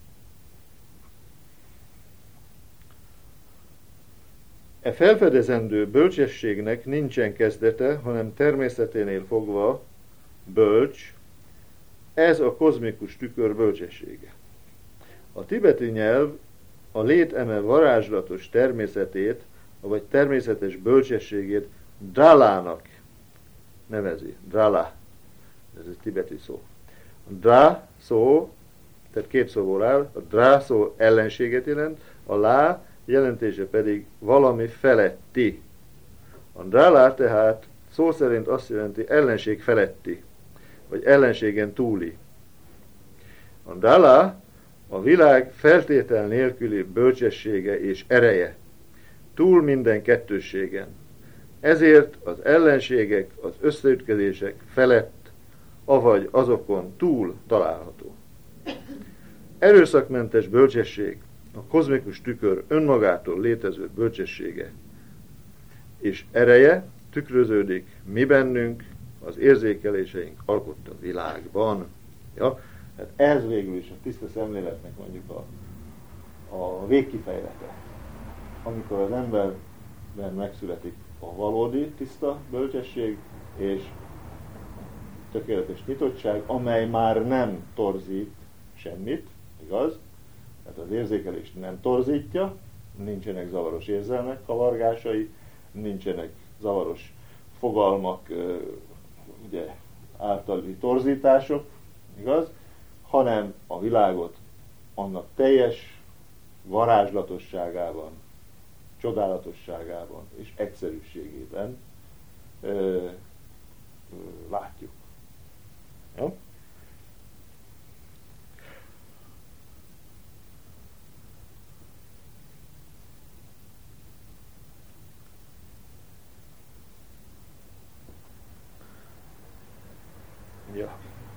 E felfedezendő bölcsességnek nincsen kezdete, hanem természeténél fogva bölcs, ez a kozmikus tükör bölcsessége. A tibeti nyelv a léteme varázslatos természetét, vagy természetes bölcsességét Dralának nevezi. Drala. Ez egy tibeti szó. A Dra szó, tehát két szóból áll, a Dra szó ellenséget jelent, a Lá jelentése pedig valami feletti. A Drala tehát szó szerint azt jelenti ellenség feletti, vagy ellenségen túli. A Drala a világ feltétel nélküli bölcsessége és ereje, túl minden kettősségen. Ezért az ellenségek, az összeütközések felett, avagy azokon túl található. Erőszakmentes bölcsesség, a kozmikus tükör önmagától létező bölcsessége és ereje tükröződik mi bennünk, az érzékeléseink alkotta világban. Ja? Hát ez végül is a tiszta szemléletnek mondjuk a, a végkifejlete. Amikor az emberben megszületik a valódi tiszta bölcsesség és tökéletes nyitottság, amely már nem torzít semmit, igaz? Tehát az érzékelést nem torzítja, nincsenek zavaros érzelmek, kavargásai, nincsenek zavaros fogalmak, ugye, általi torzítások, igaz? Hanem a világot annak teljes varázslatosságában, csodálatosságában és egyszerűségében ö, ö, látjuk. Ja? Ja.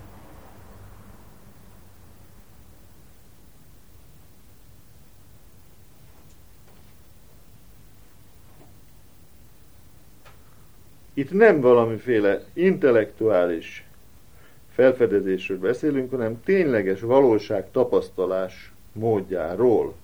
Itt nem valamiféle intellektuális felfedezésről beszélünk, hanem tényleges valóság tapasztalás módjáról.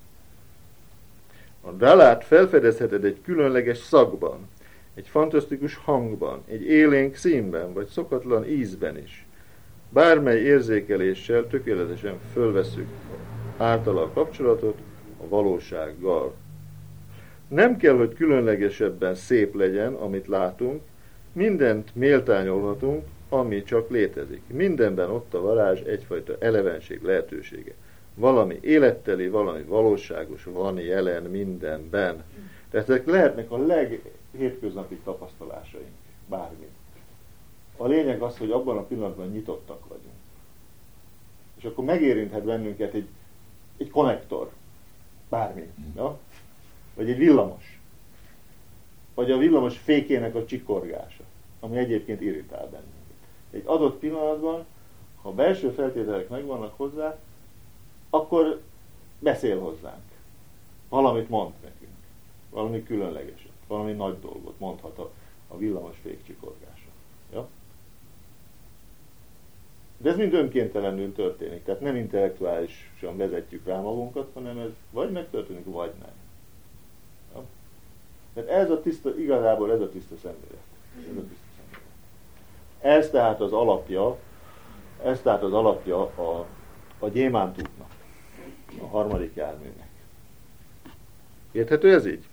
A Dralát felfedezheted egy különleges szagban, egy fantasztikus hangban, egy élénk színben, vagy szokatlan ízben is. Bármely érzékeléssel tökéletesen fölveszünk általa a kapcsolatot a valósággal. Nem kell, hogy különlegesebben szép legyen, amit látunk, mindent méltányolhatunk, ami csak létezik. Mindenben ott a varázs egyfajta elevenség lehetősége. Valami életteli, valami valóságos van jelen mindenben. Tehát ezek lehetnek a leghétköznapi tapasztalásaink, bármi. A lényeg az, hogy abban a pillanatban nyitottak vagyunk. És akkor megérinthet bennünket egy, egy konnektor, bármi, ja? Vagy egy villamos, vagy a villamos fékének a csikorgása, ami egyébként irritál bennünket. Egy adott pillanatban, ha a belső feltételek megvannak hozzá, akkor beszél hozzánk. Valamit mond nekünk. Valami különlegeset. Valami nagy dolgot mondhat a, a villamos fék csikorgása. Ja? De ez mind önkéntelenül történik. Tehát nem intellektuálisan vezetjük rá magunkat, hanem ez vagy megtörténik, vagy nem. Ja? Tehát ez a tiszta, igazából ez a tiszta szemlélet. Ez a tiszta szemlélet. Ez tehát az alapja, ez tehát az alapja a, a gyémántútnak, a harmadik járműnek. Érthető ez így?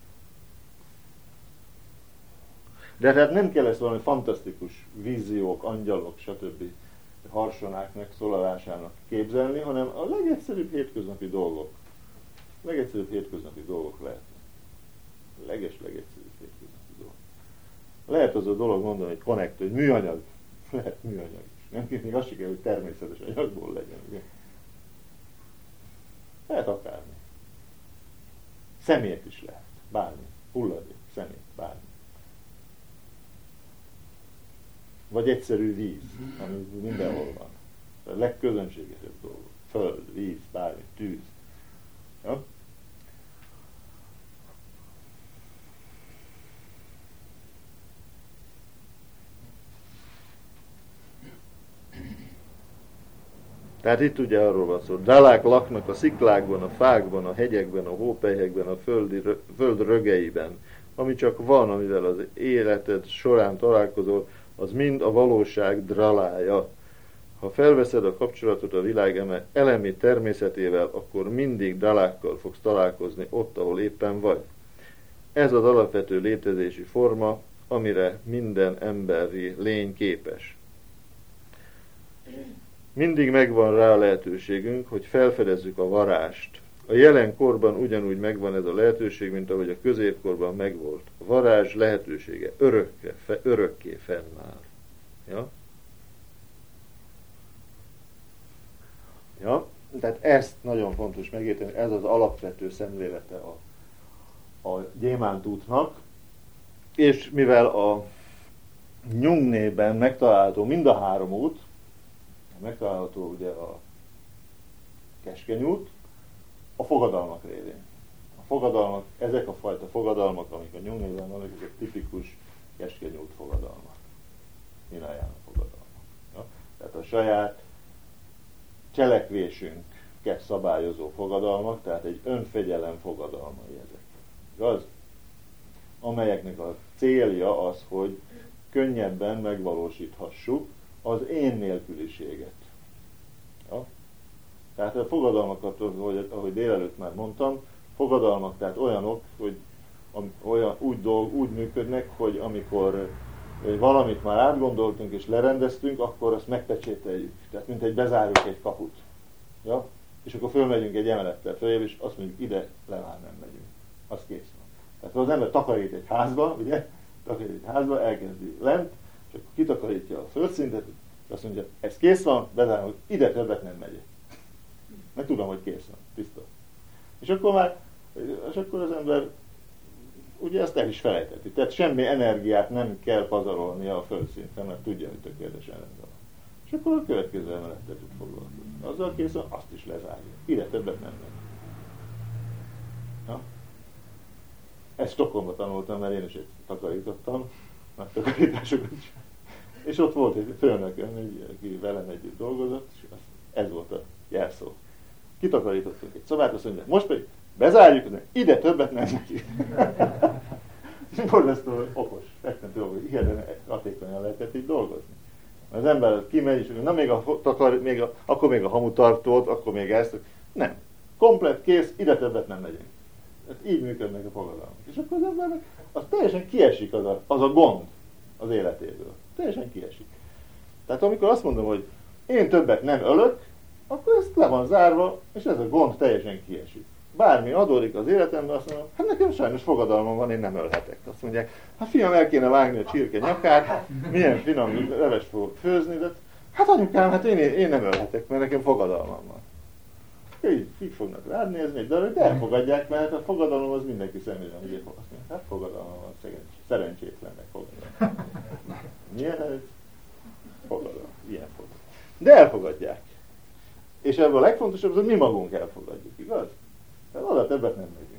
De tehát nem kell ezt valami fantasztikus víziók, angyalok, stb. Harsonák megszólalásának képzelni, hanem a legegyszerűbb hétköznapi dolgok. Legegyszerűbb hétköznapi dolgok lehetnek. Leges, legegyszerűbb hétköznapi dolgok. Lehet az a dolog mondani, hogy konnektor, hogy műanyag. Lehet műanyag is. Nem kell, még azt se kell, hogy természetes anyagból legyen. Ugye? Lehet akármi. Szemét is lehet. Bármi. Hulladék, szemét, bármi. Vagy egyszerű víz, ami mindenhol van. A legközönségesebb dolog. Föld, víz, bármi, tűz. Ja? Tehát itt ugye arról van szó, dalák laknak a sziklákban, a fákban, a hegyekben, a hópelyhekben, a földi, föld rögeiben. Ami csak van, amivel az életed során találkozol, az mind a valóság dralája. Ha felveszed a kapcsolatot a világ elemi természetével, akkor mindig dalákkal fogsz találkozni ott, ahol éppen vagy. Ez az alapvető létezési forma, amire minden emberi lény képes. Mindig megvan rá a lehetőségünk, hogy felfedezzük a varást. A jelen korban ugyanúgy megvan ez a lehetőség, mint ahogy a középkorban megvolt. A varázs lehetősége örökké, fe, örökké fennáll. Ja? Ja? Tehát ezt nagyon fontos megérteni, ez az alapvető szemlélete a, a gyémántútnak, és mivel a Nyungnében megtalálható mind a három út, megtalálható ugye a keskeny út, a fogadalmak révén. A fogadalmak, ezek a fajta fogadalmak, amik a Nyungnében vannak, ezek tipikus keskeny út fogadalmak. Hinájának fogadalmak. Ja? Tehát a saját cselekvésünket szabályozó fogadalmak, tehát egy önfegyelem fogadalmai ezek. Igaz? Amelyeknek a célja az, hogy könnyebben megvalósíthassuk az én nélküliséget. Ja? Tehát a fogadalmakat, ahogy, ahogy délelőtt már mondtam, fogadalmak tehát olyanok, hogy olyan, úgy, dolg, úgy működnek, hogy amikor valamit már átgondoltunk és lerendeztünk, akkor azt megpecsételjük. Tehát mint egy bezárjuk egy kaput. Ja? És akkor fölmegyünk egy emelettel följebb, és azt mondjuk, ide le már nem megyünk. Az kész van. Tehát az ember takarít egy házba, ugye? Takarít egy házba, elkezdi lent, és akkor kitakarítja a földszintet, és azt mondja, ez kész van, bezárom, hogy ide többet nem megyek. Meg tudom, hogy kész van, tiszta. És akkor már, és akkor az ember ugye ezt el is felejteti. Tehát semmi energiát nem kell pazarolnia a földszinten, mert tudja, hogy tökéletesen rendben van. És akkor a következő emelettel tud foglalkozni. Azzal kész van, azt is lezárja. Ide többet nem megy. Na? Ezt Stockholmban tanultam, mert én is egy takarítottam, nagy takarításokat is. És ott volt egy főnököm, aki velem együtt dolgozott, és ez volt a jelszó. Kitakarítottunk egy szobát, azt mondja, most pedig bezárjuk, de ide többet nem megyünk. Borzasztó okos, rettentő okos, ilyen hatékonyan lehetett így dolgozni. Az ember kimegy, és na még, a, takar, még a, akkor még a hamutartót, akkor még ezt. Nem. Komplett kész, ide többet nem megyünk. Hát így működnek a fogadalmak. És akkor az embernek az teljesen kiesik az a, az a gond az életéből. Teljesen kiesik. Tehát amikor azt mondom, hogy én többet nem ölök, akkor ez le van zárva, és ez a gond teljesen kiesik. Bármi adódik az életemben, azt mondom, hát nekem sajnos fogadalmam van, én nem ölhetek. Azt mondják, hát fiam, el kéne vágni a csirke nyakát, milyen finom leves fogok főzni, de hát anyukám, hát én, én nem ölhetek, mert nekem fogadalmam van. Így, így fognak rád nézni, de elfogadják, mert a fogadalom az mindenki szemében. Ugye, azt mondják, hát fogadalmam van, szerencsétlennek fogadalom. Milyen ez? Fogadalom, ilyen fogadalom. De elfogadják. És ebből a legfontosabb, hogy mi magunk elfogadjuk, igaz? Tehát oda többet nem megyünk.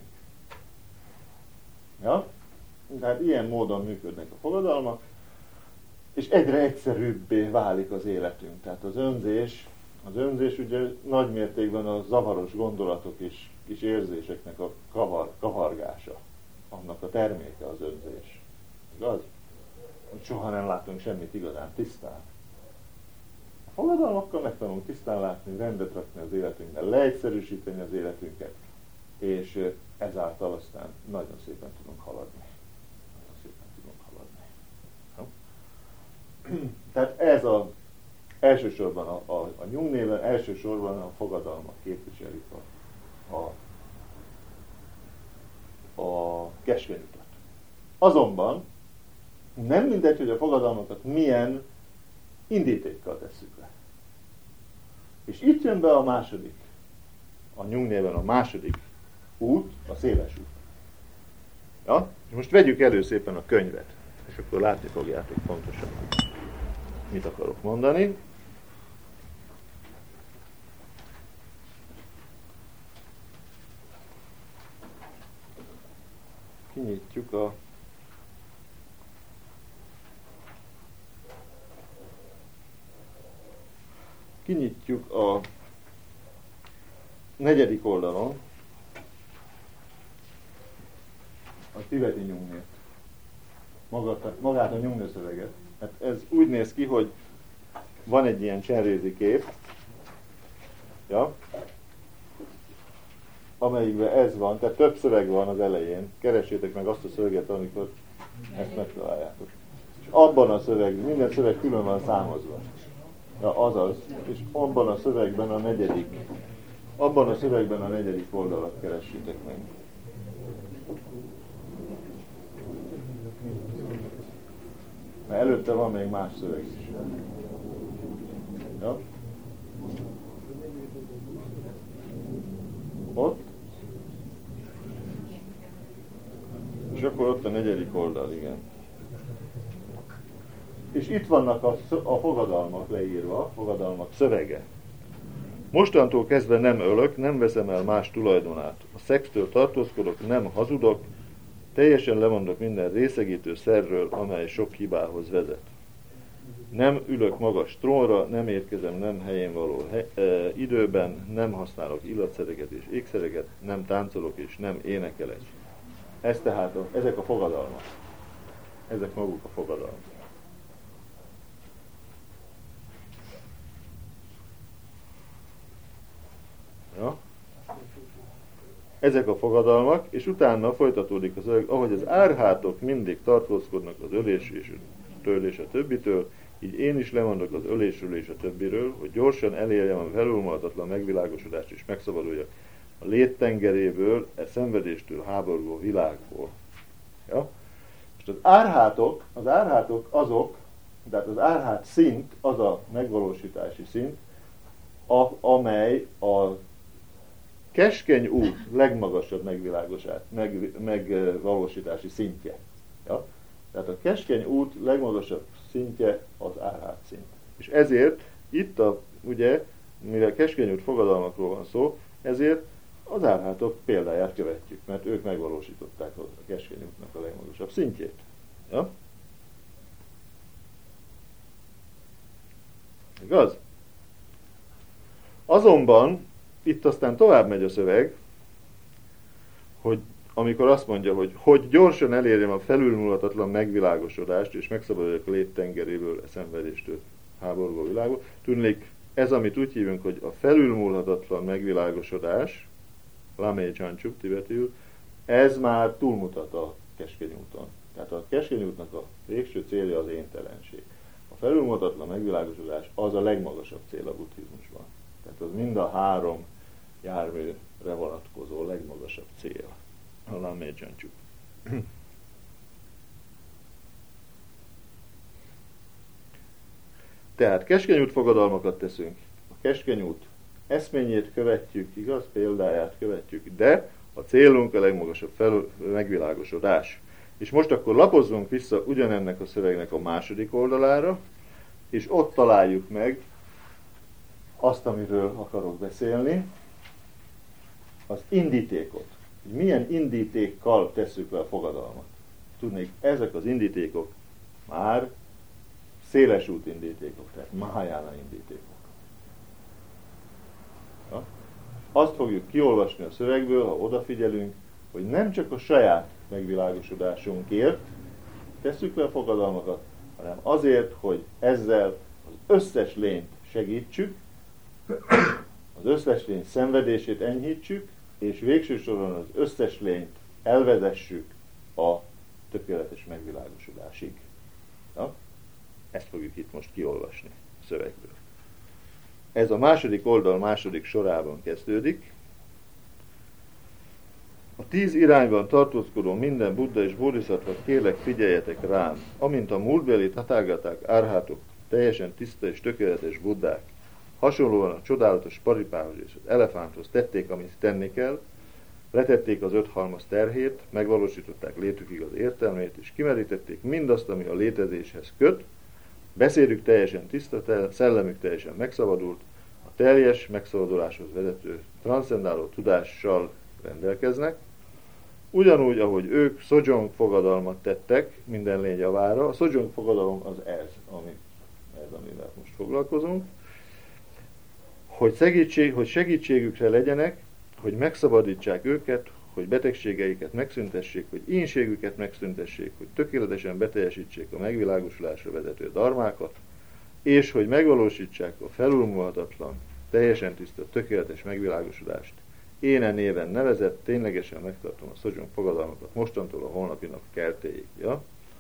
Ja? Tehát ilyen módon működnek a fogadalmak, és egyre egyszerűbbé válik az életünk. Tehát az önzés, az önzés ugye nagy mértékben a zavaros gondolatok és kis érzéseknek a kavar, kavargása. Annak a terméke az önzés. Igaz? Hogy soha nem látunk semmit igazán tisztán. A fogadalmakkal megtanulunk tisztán látni, rendet rakni az életünkben, leegyszerűsíteni az életünket, és ezáltal aztán nagyon szépen tudunk haladni. Nagyon szépen tudunk haladni. No? Tehát ez a, elsősorban a, a, a Jung néven, elsősorban a fogadalmak képviselik a, a, a keskeny utat. Azonban nem mindegy, hogy a fogadalmakat milyen indítékkal tesszük le. És itt jön be a második, a Jung néven a második út, a széles út. Ja? És most vegyük elő szépen a könyvet, és akkor látni fogjátok pontosan, mit akarok mondani. Kinyitjuk a kinyitjuk a negyedik oldalon a tibeti Jungnét, magát, magát a Jungne szöveget. Hát ez úgy néz ki, hogy van egy ilyen csenrézi kép, ja, amelyikben ez van, tehát több szöveg van az elején. Keressétek meg azt a szöveget, amikor ezt megtaláljátok. És abban a szövegben, minden szöveg külön van számozva. Ja, azaz, és abban a szövegben a negyedik, abban a szövegben a negyedik oldalat keressétek meg. Mert előtte van még más szöveg is. Ja? Ott. És akkor ott a negyedik oldal, igen. És itt vannak a, a fogadalmak leírva, a fogadalmak szövege. Mostantól kezdve nem ölök, nem veszem el más tulajdonát. A szextől tartózkodok, nem hazudok, teljesen lemondok minden részegítő szerről, amely sok hibához vezet. Nem ülök magas trónra, nem érkezem nem helyén való hely, e, időben, nem használok illatszereket és ékszereket, nem táncolok és nem énekelek. Ez tehát a, ezek a fogadalmak. Ezek maguk a fogadalmak. Ja. Ezek a fogadalmak, és utána folytatódik az ög, ahogy az árhátok mindig tartózkodnak az ölés és től és a többitől, így én is lemondok az ölésről és a többiről, hogy gyorsan elérjem a felülmúlhatatlan megvilágosodást és megszabaduljak a léttengeréből, e szenvedéstől háborgó világból. Ja? Most az árhátok, az árhátok azok, tehát az árhát szint az a megvalósítási szint, a, amely a keskeny út legmagasabb megvilágosát, meg, megvalósítási szintje. Ja? Tehát a keskeny út legmagasabb szintje az árhát szint. És ezért itt a, ugye, mivel keskeny út fogadalmakról van szó, ezért az árhátok példáját követjük, mert ők megvalósították a keskeny útnak a legmagasabb szintjét. Ja? Igaz? Azonban itt aztán tovább megy a szöveg, hogy amikor azt mondja, hogy hogy gyorsan elérjem a felülmúlhatatlan megvilágosodást, és megszabaduljak a léttengeréből a szenvedéstől. háborgó világból. Tudnék, ez, amit úgy hívunk, hogy a felülmúlhatatlan megvilágosodás, Lamé Csancsuk tibetül, ez már túlmutat a keskeny úton. Tehát a keskeny útnak a végső célja az éntelenség. A felülmúlhatatlan megvilágosodás az a legmagasabb cél a buddhizmusban. Tehát az mind a három járműre vonatkozó legmagasabb cél. A Lamé Csancsuk. Tehát keskeny út fogadalmakat teszünk. A keskeny út eszményét követjük, igaz, példáját követjük, de a célunk a legmagasabb felül, megvilágosodás. És most akkor lapozzunk vissza ugyanennek a szövegnek a második oldalára, és ott találjuk meg azt, amiről akarok beszélni, az indítékot. Milyen indítékkal tesszük le a fogadalmat. Tudnék, ezek az indítékok már széles út indítékok, tehát Mahayana indítékok. Ja? Azt fogjuk kiolvasni a szövegből, ha odafigyelünk, hogy nem csak a saját megvilágosodásunkért tesszük le a fogadalmakat, hanem azért, hogy ezzel az összes lényt segítsük, az összes lény szenvedését enyhítsük, és végső soron az összes lényt elvezessük a tökéletes megvilágosodásig. Ja? Ezt fogjuk itt most kiolvasni a szövegből. Ez a második oldal második sorában kezdődik. A tíz irányban tartózkodó minden buddha és bodhisattva, kérlek figyeljetek rám, amint a múltbeli tathagaták, árhátok, teljesen tiszta és tökéletes buddák, hasonlóan a csodálatos paripához és az elefánthoz tették, amit tenni kell, letették az öt halmaz terhét, megvalósították létükig az értelmét, és kimerítették mindazt, ami a létezéshez köt, beszédük teljesen tiszta, szellemük teljesen megszabadult, a teljes megszabaduláshoz vezető, transzcendáló tudással rendelkeznek, ugyanúgy, ahogy ők Szojong fogadalmat tettek minden lény javára. A Szojong fogadalom az ez, ami, ez, amivel most foglalkozunk, hogy, segítség, hogy segítségükre legyenek, hogy megszabadítsák őket, hogy betegségeiket megszüntessék, hogy ínségüket megszüntessék, hogy tökéletesen beteljesítsék a megvilágosulásra vezető dharmákat, és hogy megvalósítsák a felülmúlhatatlan, teljesen tiszta, tökéletes megvilágosodást. Én e néven nevezett, ténylegesen megtartom a Szojong fogadalmakat mostantól a holnapi nap keltéig. Ja?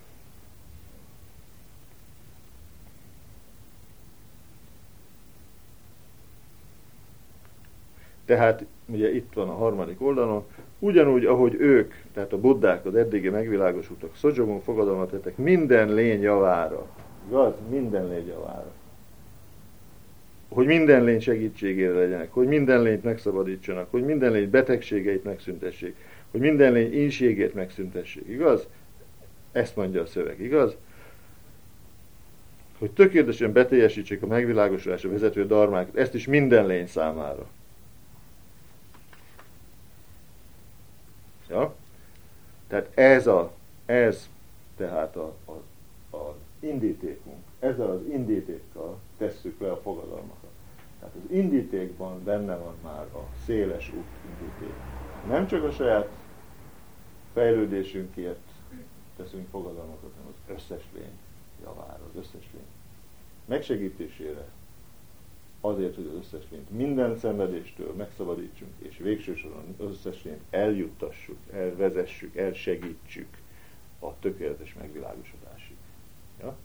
Tehát ugye itt van a harmadik oldalon, ugyanúgy, ahogy ők, tehát a buddák, az eddigi megvilágosultak, Szojong fogadalmat tettek minden lény javára. Igaz? Minden lény javára. Hogy minden lény segítségére legyenek, hogy minden lényt megszabadítsanak, hogy minden lény betegségeit megszüntessék, hogy minden lény ínségét megszüntessék. Igaz? Ezt mondja a szöveg, igaz? Hogy tökéletesen beteljesítsék a megvilágosulásra vezető dharmákat, ezt is minden lény számára. Ja? Tehát ez a, ez tehát a, a, a indítékunk. Ezzel az indítékkal tesszük le a fogadalmakat. Tehát az indítékban benne van már a széles út indíték. Nem csak a saját fejlődésünkért teszünk fogadalmakat, hanem az összes lény javára, az összes lény megsegítésére, azért, hogy az összes lényt minden szenvedéstől megszabadítsunk, és végső soron az összes lényt eljuttassuk, elvezessük, elsegítsük a tökéletes megvilágosodásig. Ja?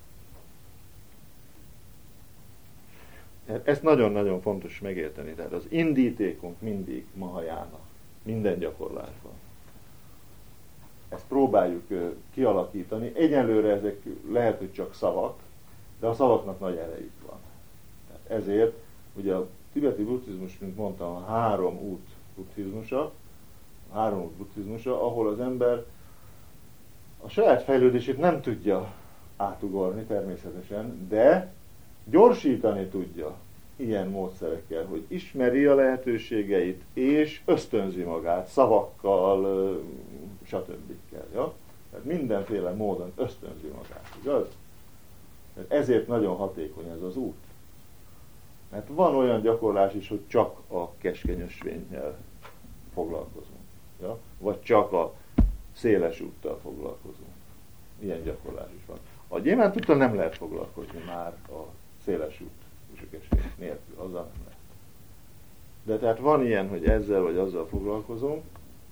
Ezt nagyon-nagyon fontos megérteni. Tehát az indítékunk mindig Mahayana, minden gyakorlásban. Ezt próbáljuk kialakítani. Egyelőre ezek lehet, hogy csak szavak, de a szavaknak nagy erejük van. Tehát ezért ugye a tibeti buddhizmus, mint mondtam, a három út buddhizmusa, a három út buddhizmusa, ahol az ember a saját fejlődését nem tudja átugorni természetesen, de gyorsítani tudja ilyen módszerekkel, hogy ismeri a lehetőségeit, és ösztönzi magát szavakkal, stb. Ja? Tehát mindenféle módon ösztönzi magát, igaz? Tehát ezért nagyon hatékony ez az út. Mert van olyan gyakorlás is, hogy csak a keskeny ösvénnyel foglalkozunk. Ja? Vagy csak a széles úttal foglalkozunk. Ilyen gyakorlás is van. A gyémántúttal nem lehet foglalkozni már a széles út, üsökesség nélkül, azzal nem lehet. De tehát van ilyen, hogy ezzel vagy azzal foglalkozunk,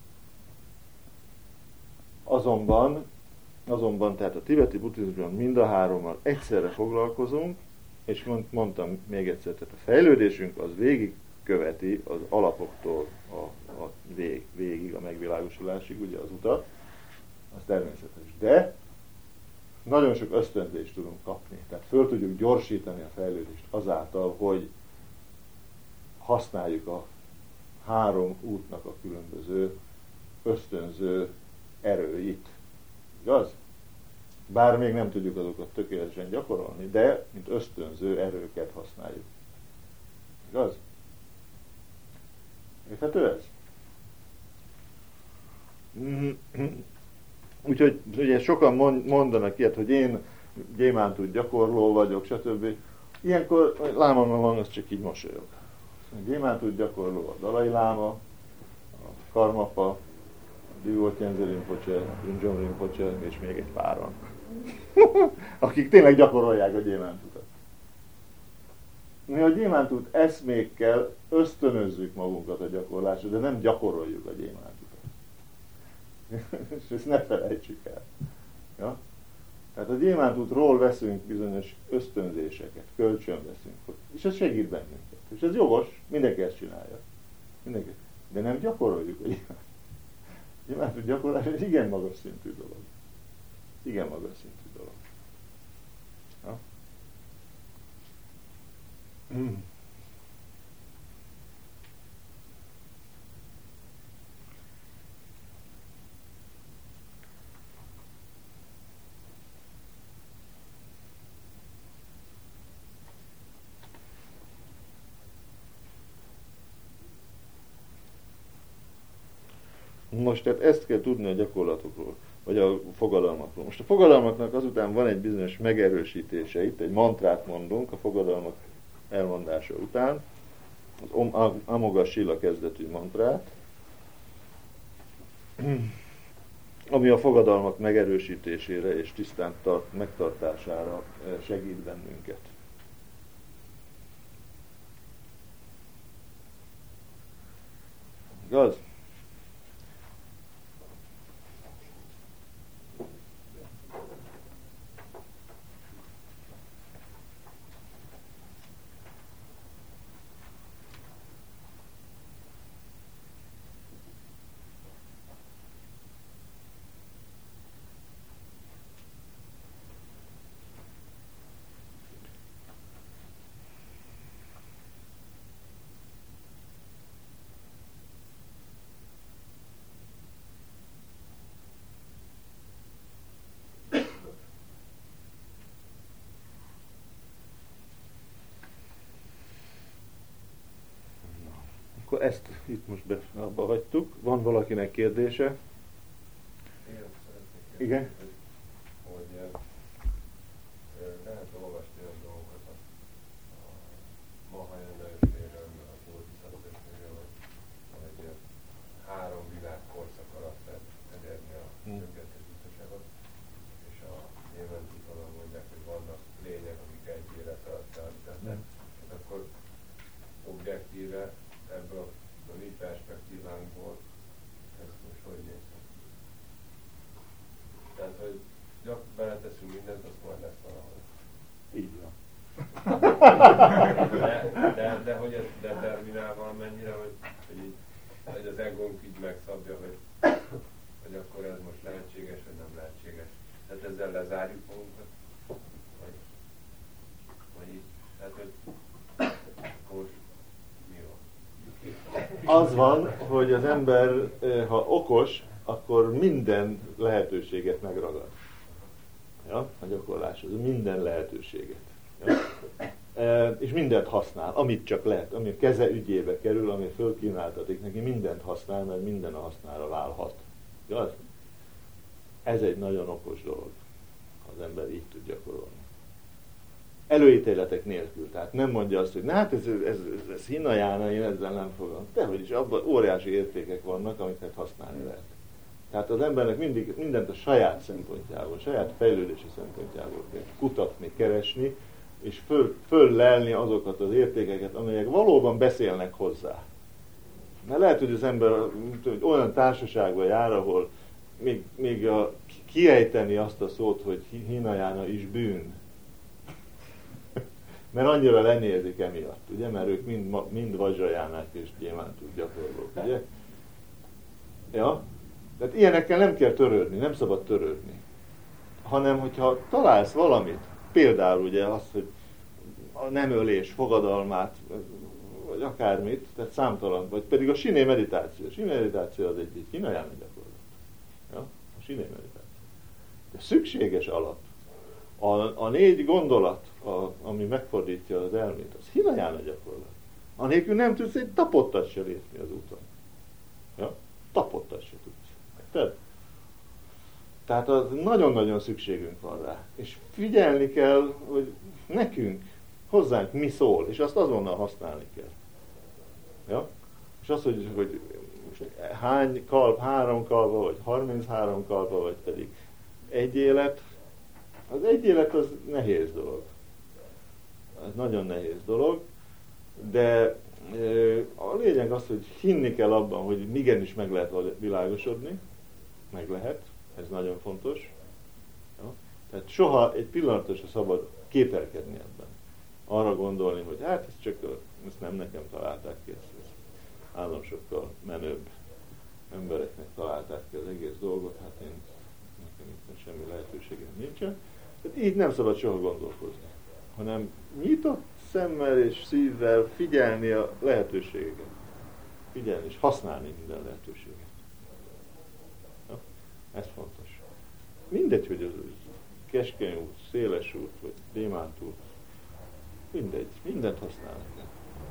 azonban, azonban tehát a tibeti buddhizmusban mind a hárommal egyszerre foglalkozunk, és mondtam még egyszer, tehát a fejlődésünk az végigköveti az alapoktól a, a vég, végig, a megvilágosulásig, ugye az utat, az természetes. De nagyon sok ösztönzést tudunk kapni, tehát föl tudjuk gyorsítani a fejlődést azáltal, hogy használjuk a három útnak a különböző ösztönző erőit. Igaz? Bár még nem tudjuk azokat tökéletesen gyakorolni, de mint ösztönző erőket használjuk. Igaz? Érthető ez? Úgyhogy ugye sokan mondanak ilyet, hogy én gyémántút gyakorló vagyok, stb. Ilyenkor lámamon van, az csak így mosolyog. Gyémántút gyakorló a Dalai Láma, a Karmapa, a Divotyánze Rinpoche, a Rinzsom Rinpoche, és még egy páran. Akik tényleg gyakorolják a gyémántutat. Mi a gyémántút eszmékkel ösztönözzük magunkat a gyakorlásra, de nem gyakoroljuk a gyémántutat. És ezt ne felejtsük el. Ja? Tehát a gyémántútról veszünk bizonyos ösztönzéseket, kölcsön veszünk, és ez segít bennünket. És ez jogos, mindenki ezt csinálja. Mindenki. De nem gyakoroljuk a gyémántút. A gyémántút gyakorlás egy igen magas szintű dolog. Igen magas szintű dolog. Ja? Mm. Most tehát ezt kell tudni a gyakorlatokról, vagy a fogadalmakról. Most a fogadalmaknak azután van egy bizonyos megerősítése, itt egy mantrát mondunk a fogadalmak elmondása után, az Amoga Sila kezdetű mantrát, ami a fogadalmak megerősítésére és tisztán tart, megtartására segít bennünket. Igaz? Akkor ezt itt most be, abba hagytuk. Van valakinek kérdése? Igen, szeretnék Igen? kérdezni, hogy, hogy lehet olvasni olyan dolgokat a, a Mahajana ösvéről, a Bódhiszatva ösvéről, hogy, hogy három világ korszak alatt lehet elérni a tökéletes biztonságot, és a német utalon mondják, hogy vannak lények, akik egy élet alatt elviteltek, és akkor objektíve ebből a mi perspektívánkból ez most hogy néz ki? Tehát, hogy gyak, beleteszünk mindent, az majd lesz valahol. Így van. De, de, de hogy ez determinál valamennyire, hogy, hogy, így, hogy az egónk így megszabja, hogy, hogy akkor ez most lehetséges, vagy nem lehetséges. Tehát ezzel lezárjuk magunkat, vagy, vagy így. Tehát, hogy akkor mi van? Az van, hogy az ember, ha okos, akkor minden lehetőséget megragad. Ja? A gyakorláshoz, minden lehetőséget. Ja? E, és mindent használ, amit csak lehet, ami keze ügyébe kerül, ami fölkínáltatik neki, mindent használ, mert minden a hasznára válhat. Ja? Ez egy nagyon okos dolog, ha az ember így tud gyakorolni. Előítéletek nélkül. Tehát nem mondja azt, hogy na hát ez, ez, ez, ez hinajána, én ezzel nem fogom. Dehogy is, abban óriási értékek vannak, amiket használni lehet. Tehát az embernek mindig, mindent a saját szempontjából, a saját fejlődési szempontjából kell kutatni, keresni, és föl, föllelni azokat az értékeket, amelyek valóban beszélnek hozzá. Mert lehet, hogy az ember hogy olyan társaságban jár, ahol még, még a, kiejteni azt a szót, hogy Hínajána is bűn. Mert annyira lenézik emiatt, ugye? Mert ők mind, mind vazsajánák és gyémántúr gyakorlók, ugye? Ja? Tehát ilyenekkel nem kell törődni, nem szabad törődni. Hanem, hogyha találsz valamit, például ugye azt, hogy a nemölés fogadalmát, vagy akármit, tehát számtalan, vagy pedig a siné meditáció. A siné meditáció az egy Hínajána gyakorlat. Ja? A siné meditáció. De szükséges alap. A, a négy gondolat, a, ami megfordítja az elmét, az Hínajána gyakorlat. Anélkül nem tudsz egy tapottat se lépni az úton. Ja? Tapottat se tudsz. Tehát, tehát az nagyon-nagyon szükségünk van rá. És figyelni kell, hogy nekünk, hozzánk mi szól, és azt azonnal használni kell. Ja? És az, hogy, hogy hány kalp, három kalpa, vagy harminchárom kalpa, vagy pedig egy élet, az egy élet az nehéz dolog. Ez nagyon nehéz dolog, de a lényeg az, hogy hinni kell abban, hogy igenis meg lehet világosodni, meg lehet, ez nagyon fontos. Ja? Tehát soha egy pillanatra se szabad kételkedni ebben. Arra gondolni, hogy hát ez csak, ezt nem nekem találták ki, ezt, ezt állam sokkal menőbb embereknek találták ki az egész dolgot, hát én, nekem itt semmi lehetőségem nincsen. Tehát így nem szabad soha gondolkozni, hanem nyitott szemmel és szívvel figyelni a lehetőségeket. Figyelni és használni minden lehetőséget. Ja? Ez fontos. Mindegy, hogy az keskeny út, széles út, vagy gyémánt út, mindegy, mindent használni kell.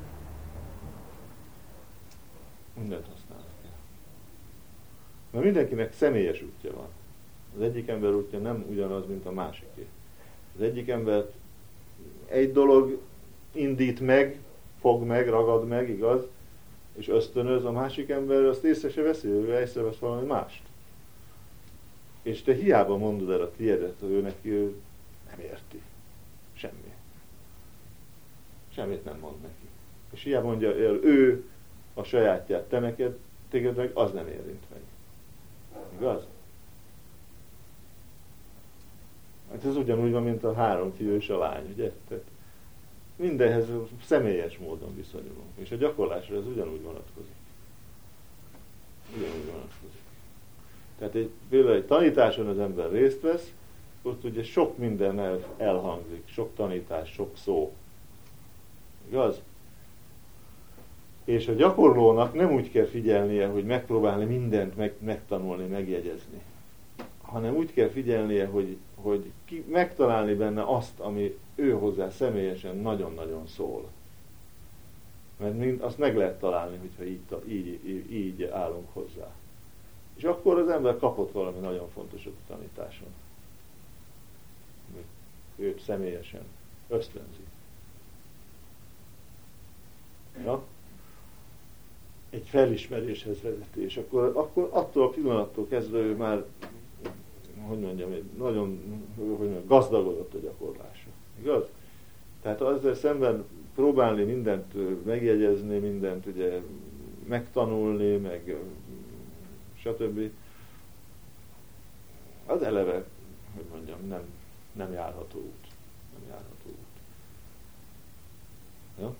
Mindent használni kell. Mert mindenkinek személyes útja van. Az egyik ember útja nem ugyanaz, mint a másiké. Az egyik embert egy dolog indít meg, fog meg, ragad meg, igaz? És ösztönöz, a másik ember azt észre se veszi, ő észrevesz valami mást. És te hiába mondod el a tiédet, hogy ő neki ő nem érti. Semmi. Semmit nem mond neki. És hiába mondja el ő a sajátját, te neked, téged meg az nem érint meg. Igaz? Hát ez ugyanúgy van, mint a három fiú és a lány, ugye? Tehát mindenhez személyes módon viszonyulunk. És a gyakorlásra ez ugyanúgy vonatkozik. Ugyanúgy vonatkozik. Tehát egy, például egy tanításon az ember részt vesz, ott ugye sok minden el, elhangzik, sok tanítás, sok szó. Igaz? És a gyakorlónak nem úgy kell figyelnie, hogy megpróbálni mindent meg, megtanulni, megjegyezni, hanem úgy kell figyelnie, hogy, hogy ki, megtalálni benne azt, ami ő hozzá személyesen nagyon-nagyon szól. Mert mind, azt meg lehet találni, hogyha így, így, így, így állunk hozzá. És akkor az ember kapott valami nagyon fontosat a tanításon. Őt személyesen ösztönzi. Ja? Egy felismeréshez vezeti, és akkor, akkor attól a pillanattól kezdve ő már, hogy mondjam, nagyon hogy mondjam, gazdagodott a gyakorlása. Igaz? Tehát ezzel szemben próbálni mindent megjegyezni, mindent ugye megtanulni, meg stb. Az eleve, hogy mondjam, nem, nem járható út. Nem járható út. Ja?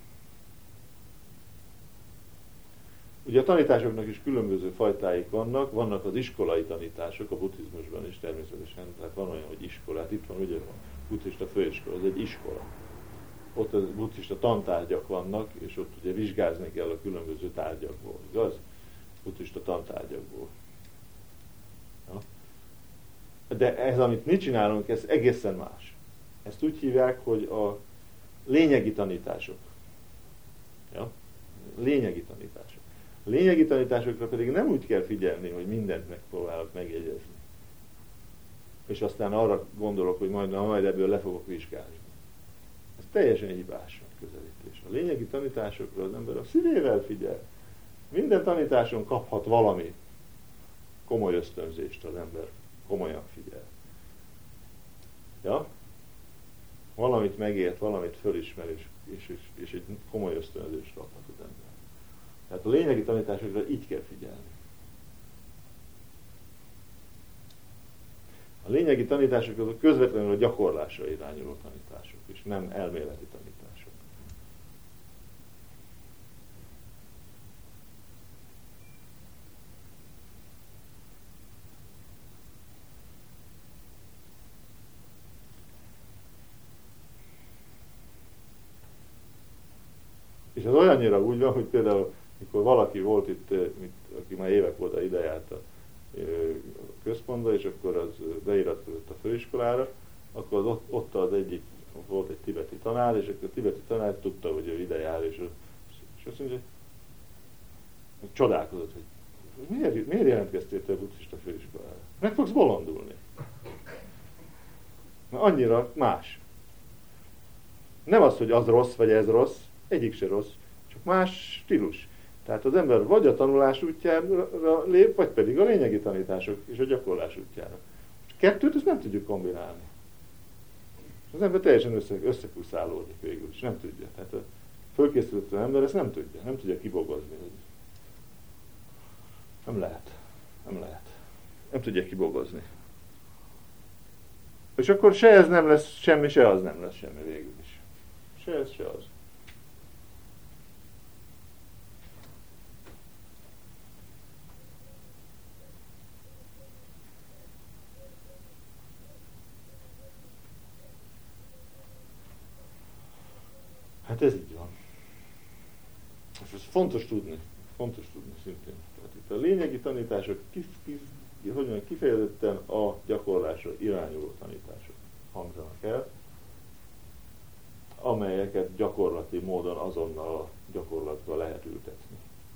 Ugye a tanításoknak is különböző fajtáik vannak, vannak az iskolai tanítások, a buddhizmusban is természetesen, tehát van olyan, hogy iskola, hát itt van ugye a buddhista főiskola, az egy iskola. Ott a buddhista tantárgyak vannak, és ott ugye vizsgázni kell a különböző tárgyakból, igaz? Buddhista tantárgyakból. Ja? De ez, amit mi csinálunk, ez egészen más. Ezt úgy hívják, hogy a lényegi tanítások. Ja? Lényegi tanítások. A lényegi tanításokra pedig nem úgy kell figyelni, hogy mindent megpróbálok megjegyezni. És aztán arra gondolok, hogy majd, majd ebből le fogok vizsgálni. Ez teljesen hibás közelítés. A lényegi tanításokra az ember a szívével figyel. Minden tanításon kaphat valami komoly ösztönzést az ember. Komolyan figyel. Ja? Valamit valamit megért, valamit fölismer, és, és, és, és egy komoly ösztönzést kaphat az ember. Tehát a lényegi tanításokra így kell figyelni. A lényegi tanítások azok közvetlenül a gyakorlásra irányuló tanítások, és nem elméleti tanítások. És ez olyannyira úgy van, hogy például, mikor valaki volt itt, aki már évek óta ide járt a központba, és akkor az beiratkozott a főiskolára, akkor az ott, ott az egyik, volt egy tibeti tanár, és akkor a tibeti tanár tudta, hogy ő ide jár, és, és azt mondja, hogy csodálkozott, hogy miért, miért jelentkeztél te a buddhista főiskolára? Meg fogsz bolondulni. Mert annyira más. Nem az, hogy az rossz, vagy ez rossz, egyik se rossz, csak más stílus. Tehát az ember vagy a tanulás útjára lép, vagy pedig a lényegi tanítások és a gyakorlás útjára. És kettőt ezt nem tudjuk kombinálni. Az ember teljesen össze, összekuszálódik végül is, nem tudja. Tehát a fölkészült ember ezt nem tudja, nem tudja kibogozni. Nem lehet. Nem lehet. Nem tudja kibogozni. És akkor se ez nem lesz semmi, se az nem lesz semmi végül is. Se ez, se az. Hát ez így van. És ez fontos tudni. Fontos tudni szintén. Tehát itt a lényegi tanítások kif, kif, hogy mondjam, kifejezetten a gyakorlásra irányuló tanítások hangzanak el, amelyeket gyakorlati módon azonnal a gyakorlatba lehet ültetni.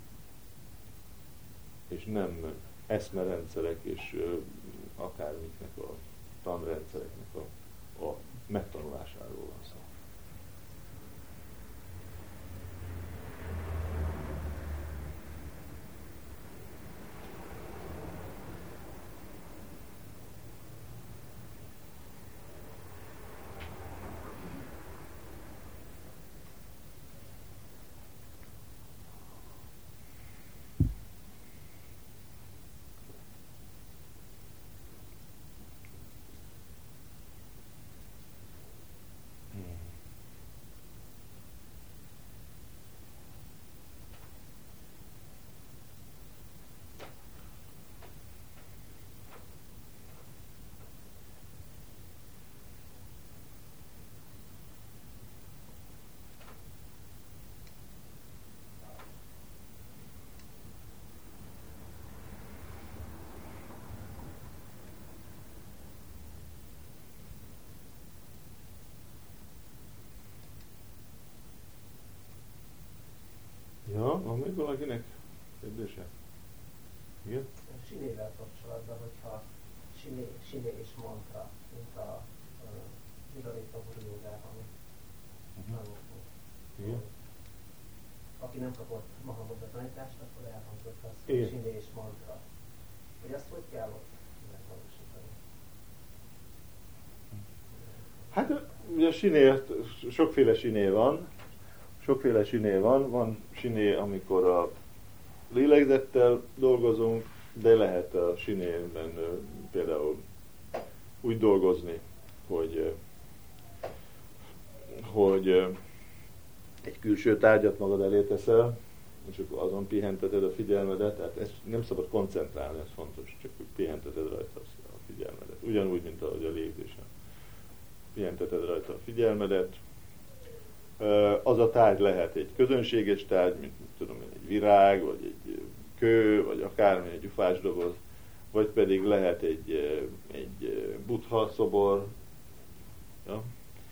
És nem eszmerendszerek és ö, akármiknek a tanrendszereknek a, a megtanulásáról van szó. Ja, van még valakinek kérdése? Igen? Sinével kapcsolatban, hogyha siné, siné és mantra, mint a Nigaréta Buddha-jogában, amit tanultunk. Igen? Aki nem kapott Mahamudra tanítást, akkor elhangzott az, hogy siné és mantra. Hogy azt hogy kell ott megvalósítani? Hát ugye a siné, sokféle siné van. Sokféle siné van. Van siné, amikor a lélegzettel dolgozunk, de lehet a sinében például úgy dolgozni, hogy, hogy egy külső tárgyat magad elé teszel, és akkor azon pihenteted a figyelmedet, tehát ezt nem szabad koncentrálni, ez fontos, csak pihenteted rajta a figyelmedet. Ugyanúgy, mint ahogy a légzésen. Pihenteted rajta a figyelmedet. Az a tárgy lehet egy közönséges tárgy, mint tudom én, egy virág, vagy egy kő, vagy akármi, egy gyufásdoboz, vagy pedig lehet egy, egy buddha szobor. Ja.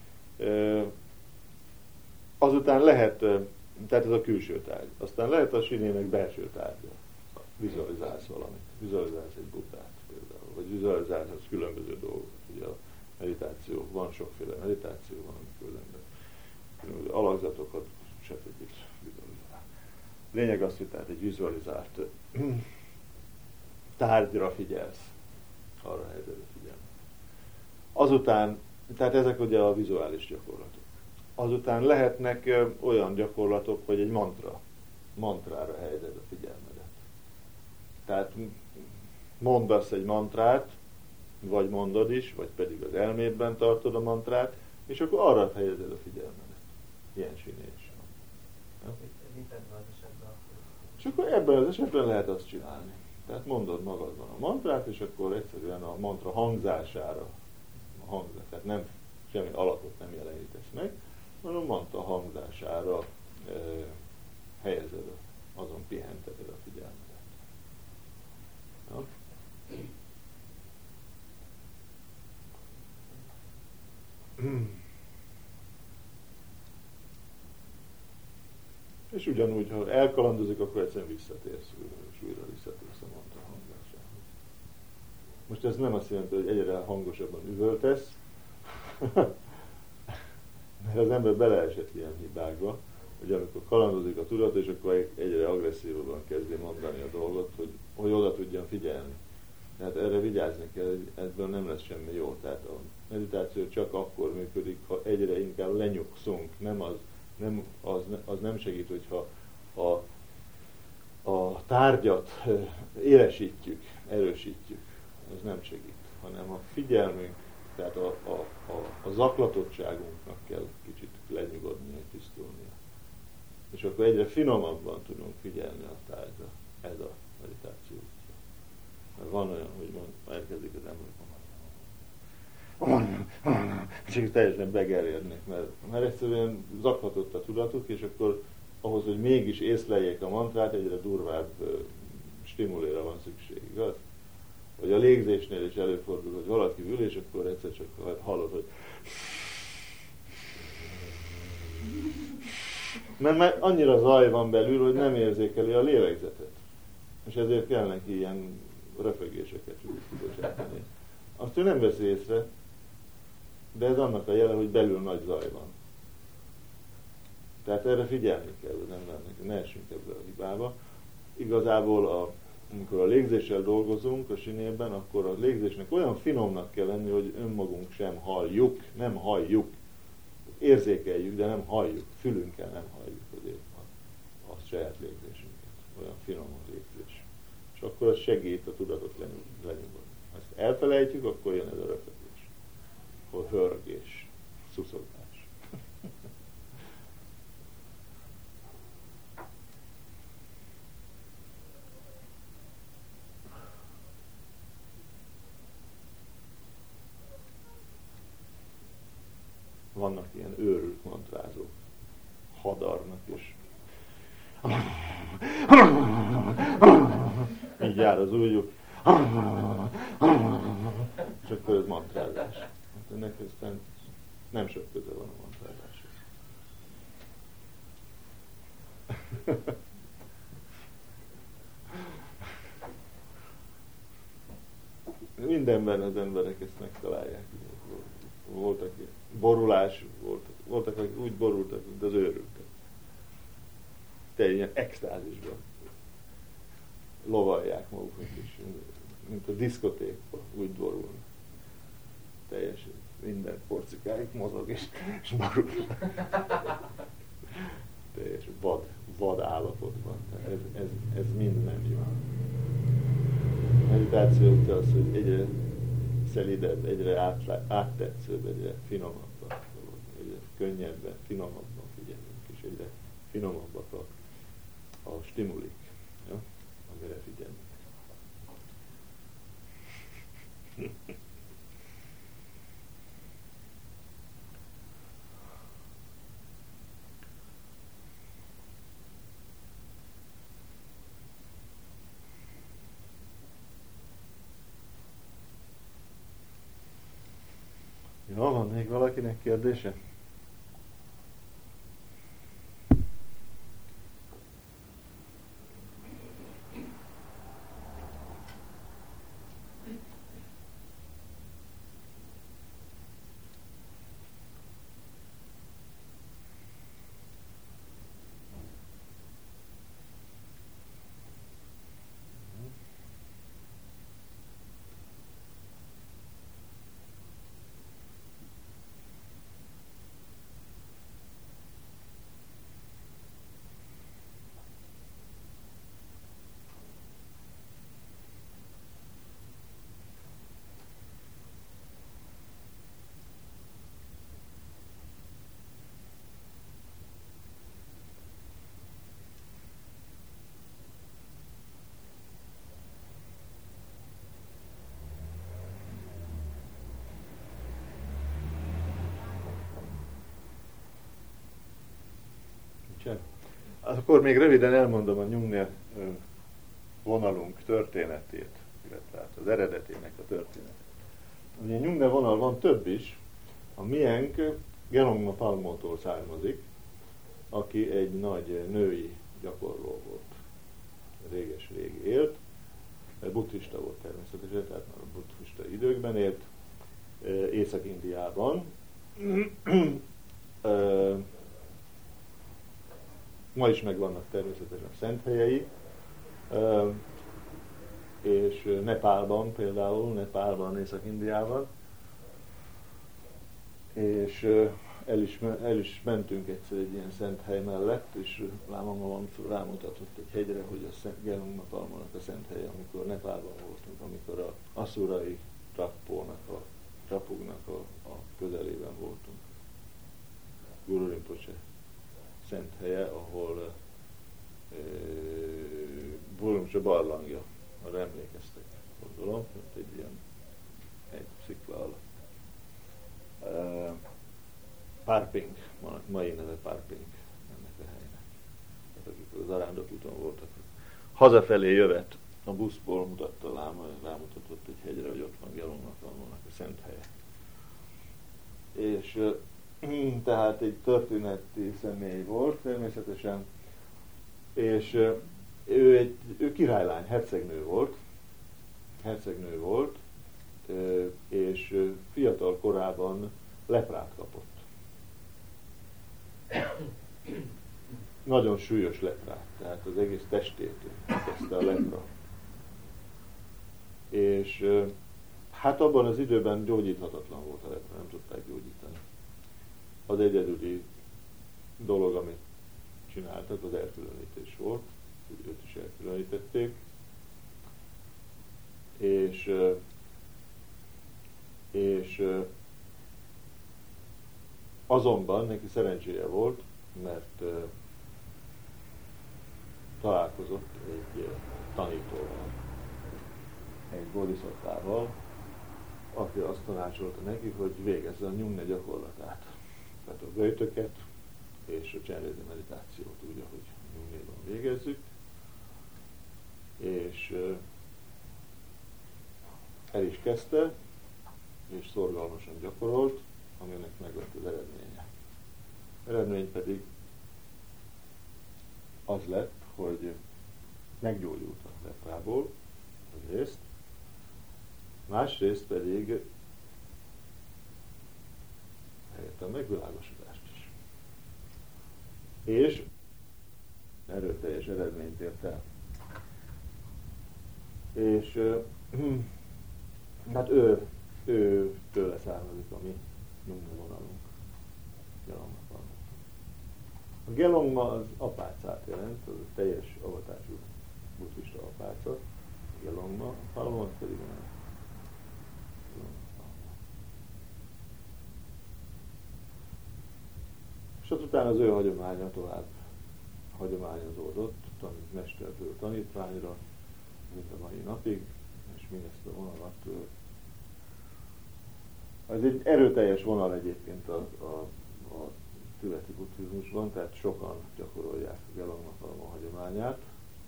Azután lehet, tehát ez a külső tárgy. Aztán lehet a sinének belső tárgya. Vizualizálsz valamit. Vizualizálsz egy buddhát például, vagy vizualizálsz különböző dolgokat. Ugye a meditáció, van sokféle meditáció, van, amikor az ember különböző alakzatokat, stb. Vizualizál. Lényeg az, hogy tehát egy vizualizált tárgyra figyelsz. Arra helyzetre figyelsz. Azután, tehát ezek ugye a vizuális gyakorlatok. azután lehetnek ö, olyan gyakorlatok, hogy egy mantra, mantrára helyezed a figyelmedet. Tehát mondasz egy mantrát, vagy mondod is, vagy pedig az elmédben tartod a mantrát, és akkor arra helyezed a figyelmedet. Ilyen sinés. Ja? És akkor ebben az esetben lehet azt csinálni. Tehát mondod magadban a mantrát, és akkor egyszerűen a mantra hangzására, a hangzás, tehát nem semmi alakot nem jelenítesz meg, hanem a mantra hangzására e, helyezed, azon pihenteted a figyelmedet. Ja? És ugyanúgy, ha elkalandozik, akkor egyszerűen visszatérsz újra, és újra visszatérsz a mantra hangzásához. Most ez nem azt jelenti, hogy egyre hangosabban üvöltesz, mert az ember beleesett ilyen hibákba, hogy amikor kalandozik a tudat, és akkor egyre agresszívabban kezdi mondani a dolgot, hogy, hogy oda tudjon figyelni. Tehát erre vigyázni kell, hogy ebből nem lesz semmi jó. Tehát a meditáció csak akkor működik, ha egyre inkább lenyugszunk. Nem az, nem, az, az nem segít, hogyha a, a tárgyat élesítjük, erősítjük. Ez nem segít, hanem a figyelmünk, tehát a, a, a, a zaklatottságunknak kell kicsit lenyugodnia, tisztulnia. És akkor egyre finomabban tudunk figyelni a tárgyra. Ez a meditáció. Mert van olyan, hogy mond, elkezdik az ember, és teljesen begerjednek, mert, mert egyszerűen zaklatott a tudatuk, és akkor ahhoz, hogy mégis észleljék a mantrát, egyre durvább stimulére van szükség, igaz? Hogy a légzésnél is előfordul, hogy valaki ül, és akkor egyszer csak hallod, hogy mert már annyira zaj van belül, hogy nem érzékeli a lélegzetet. És ezért kell neki ilyen röpögéseket kibocsátani. Azt ő nem veszi észre, de ez annak a jele, hogy belül nagy zaj van. Tehát erre figyelni kell az embernek, ne essünk ebbe a hibába. Igazából, a, amikor a légzéssel dolgozunk a sinében, akkor a légzésnek olyan finomnak kell lenni, hogy önmagunk sem halljuk, nem halljuk. Érzékeljük, de nem halljuk. Fülünkkel nem halljuk azért a, a saját légzésünket. Olyan finom a légzés. És akkor az segít a tudatot lenyugodni. Ha ezt elfelejtjük, akkor jön ez a röpögés. Akkor hörgés, szuszogás. Vannak ilyen őrült mantrázók, hadarnak és így jár az ujjuk, és akkor ez mantrázás. Hát ennek aztán nem sok köze van a mantrázáshoz. Mindenben az emberek ezt megtalálják. Voltak ilyen borulás, voltak, voltak, akik úgy borultak, mint az őrültek. Te ilyen extázisban lovalják magukat is, mint a diszkotékban, úgy borulnak. Teljesen minden porcikájuk mozog és, és borul. Teljesen vad, vad állapotban. Ez, ez, ez mind nem jó. A meditáció az, hogy egyre szelidebb, egyre átlá, áttetszőbb, egyre finomabb, egyre könnyebben, finomabban figyelünk, és egyre finomabbak a, a stimulik, ja? Amire figyelünk. Ja, van még valakinek kérdése? Akkor még röviden elmondom a Nyungnér vonalunk történetét, illetve hát az eredetének a történetét. Ugye Nyungnér vonal van több is, a miénk Gelongma Palmótól származik, aki egy nagy női gyakorló volt. Réges-rég élt, buddhista volt természetesen, tehát már a buddhista időkben élt, Észak-Indiában. Ma is megvannak természetesen a szent helyei, és Nepálban például, Nepálban, Észak-Indiában, és el is, el is mentünk egyszer egy ilyen szent hely mellett, és Lámangavon rámutatott egy hegyre, hogy a Gelongma Palmónak a szent helye, amikor Nepálban voltunk, amikor a asurai Trapónak, a Trapugnak a, a közelében voltunk. Guru Rinpoche szent helye, ahol e, Guru Rinpoche barlangja, arra emlékeztek, gondolom, hogy egy ilyen egy szikla alatt. E, Parping, mai neve Parping ennek a helynek. Tehát akik az Arándok úton voltak, hazafelé jövet a buszból mutatta Láma, rámutatott egy hegyre, hogy ott van Gelongma Palmónak a szent helye. És tehát egy történeti személy volt természetesen, és ő egy ő királylány, hercegnő volt, hercegnő volt, és fiatal korában leprát kapott. Nagyon súlyos leprát, tehát az egész testét kezdte a lepra. És hát abban az időben gyógyíthatatlan volt a lepra, nem tudták gyógyítani. Az egyedüli dolog, amit csináltak, az elkülönítés volt, őt is elkülönítették, és, és azonban neki szerencséje volt, mert találkozott egy tanítóval, egy bodhisattvával, aki azt tanácsolta neki, hogy végezze a nyugna gyakorlatát. Tehát a böjtöket és a csendédi meditációt úgy, ahogy nyugnéban végezzük. És el is kezdte, és szorgalmasan gyakorolt, aminek meg lett az eredménye. Eredmény pedig az lett, hogy meggyógyult a leprából, egyrészt, másrészt pedig elérte a megvilágosodást is. És erőteljes eredményt ért el. És hát ő, ő tőle származik a mi nyugvonalunk. Gelongma Palmó. A Gelongma az apácát jelent, az a teljes avatású buddhista apáca. Gelongma Palmó, az pedig a és azután az ő hagyománya tovább hagyományozódott, tanít mestertől tanítványra, mint a mai napig, és mindezt a vonalat. Ez egy erőteljes vonal egyébként a, a, a tibeti buddhizmusban, tehát sokan gyakorolják a Gelongma Palmó hagyományát,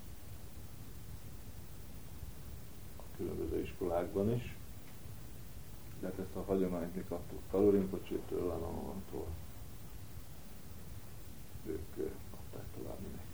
a különböző iskolákban is, de hát ezt a hagyományt mi kaptuk Kalu Rinpocsétől, Lámangavantól. Ők adták tovább nekünk.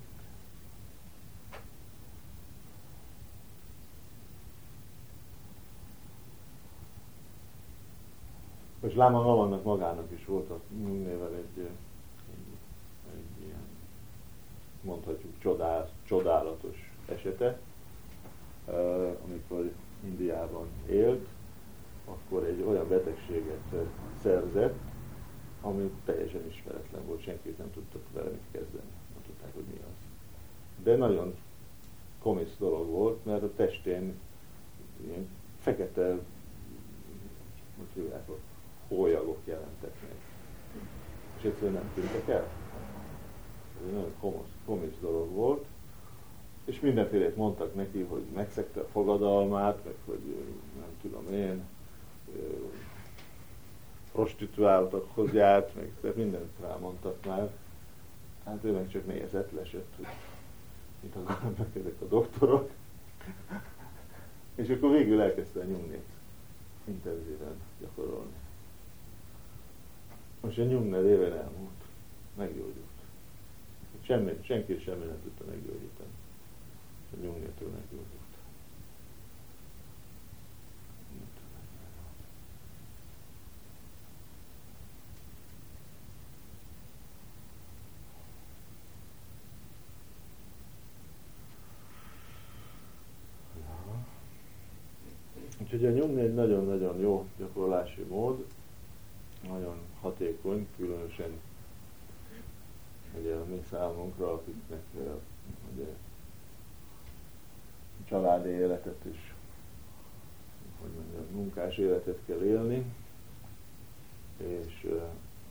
És Lámangavannak magának is volt a néven egy, egy, egy ilyen, mondhatjuk, csodál, csodálatos esete, amikor Indiában élt, akkor egy olyan betegséget szerzett, ami teljesen ismeretlen volt, senki nem tudta vele mit kezdeni, nem tudták, hogy mi az. De nagyon komisz dolog volt, mert a testén ilyen fekete, hogy hívják, hólyagok jelentek meg. És egyszerűen nem tűntek el. Ez egy nagyon komisz, komisz dolog volt, és mindenfélét mondtak neki, hogy megszegte a fogadalmát, meg hogy nem tudom én, prostituáltakhoz járt, meg mindent rámondtak már. Hát ő meg csak nézett, lesett, hogy mit akarnak ezek a doktorok. És akkor végül elkezdte a nyungnét intenzíven gyakorolni. Most a nyungne révén elmúlt, meggyógyult. Semmi, senki semmi nem tudta meggyógyítani. A nyungnétől meggyógyult. Úgyhogy a nyugni egy nagyon-nagyon jó gyakorlási mód, nagyon hatékony, különösen ugye a mi számunkra, akiknek ugye családi életet is, hogy mondjam, munkás életet kell élni, és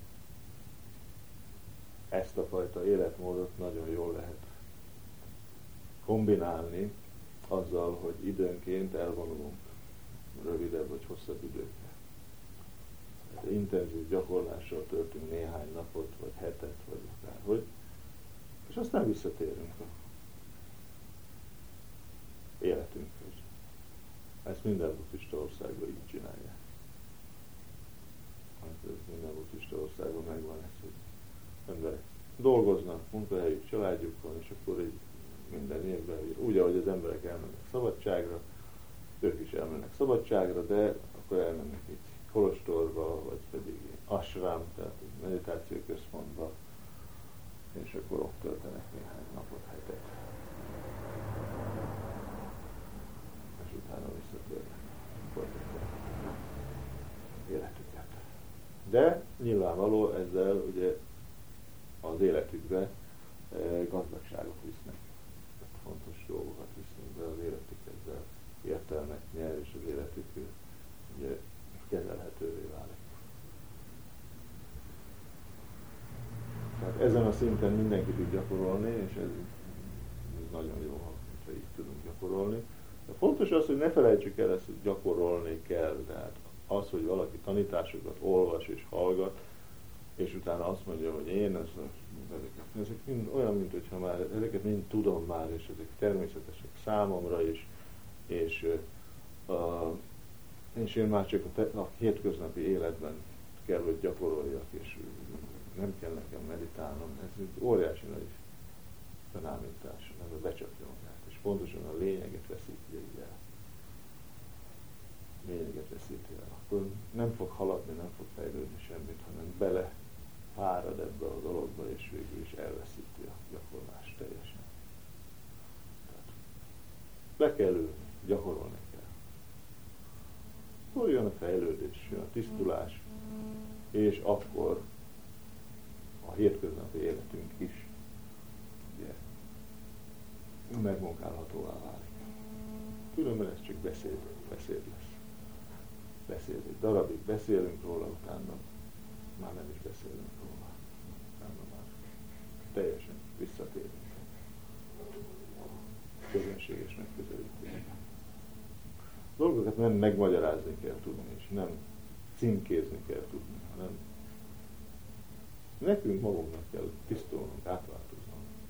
ezt a fajta életmódot nagyon jól lehet kombinálni azzal, hogy időnként elvonulunk rövidebb vagy hosszabb időkre. Intenzív gyakorlással töltünk néhány napot, vagy hetet, vagy akárhogy, és aztán visszatérünk a életünkhöz. Ezt minden buddhista országban így csinálják. Hát ez minden buddhista országban megvan ez, hogy emberek dolgoznak, munkahelyük, családjuk van, és akkor így minden évben, úgy, ahogy az emberek elmennek szabadságra, ők is elmennek szabadságra, de akkor elmennek itt kolostorba, vagy pedig ashram, tehát meditációközpontba, és akkor ott töltenek néhány napot, hetet. És utána visszatérnek, folytatják életüket. De nyilvánvaló ezzel ugye az életükbe gazdagságot visznek. Fontos dolgokat visznek be az életük, ezzel értelmet nyer, és az életük ugye kezelhetővé válik. Tehát ezen a szinten mindenki tud gyakorolni, és ez, ez nagyon jó, ha így tudunk gyakorolni. De fontos az, hogy ne felejtsük el ezt, hogy gyakorolni kell. Tehát az, hogy valaki tanításokat olvas és hallgat, és utána azt mondja, hogy én ez, ezeket, ezek mind olyan, mint hogyha már ezeket mind tudom már, és ezek természetesek számomra is, és, uh, és én már csak a, te, a hétköznapi életben kell, hogy gyakoroljak, és nem kell nekem meditálnom. Ez egy óriási nagy tanámítás, ez a becsapja magát, és pontosan a lényeget veszíti el. Lényeget veszíti el. Akkor nem fog haladni, nem fog fejlődni semmit, hanem bele fárad ebbe a dologba, és végül is elveszíti a gyakorlást teljesen. Tehát le kell ülni, gyakorolni kell. Akkor jön a fejlődés, jön a tisztulás, és akkor a hétköznapi életünk is ugye, megmunkálhatóvá válik. Különben ez csak beszéd, beszéd lesz. Beszéd. Egy darabig beszélünk róla, utána már nem is beszélünk róla. Utána már teljesen visszatérünk a közönséges megközelítésbe. Dolgokat nem megmagyarázni kell tudni, és nem címkézni kell tudni, hanem nekünk magunknak kell tisztulnunk, átváltoznunk.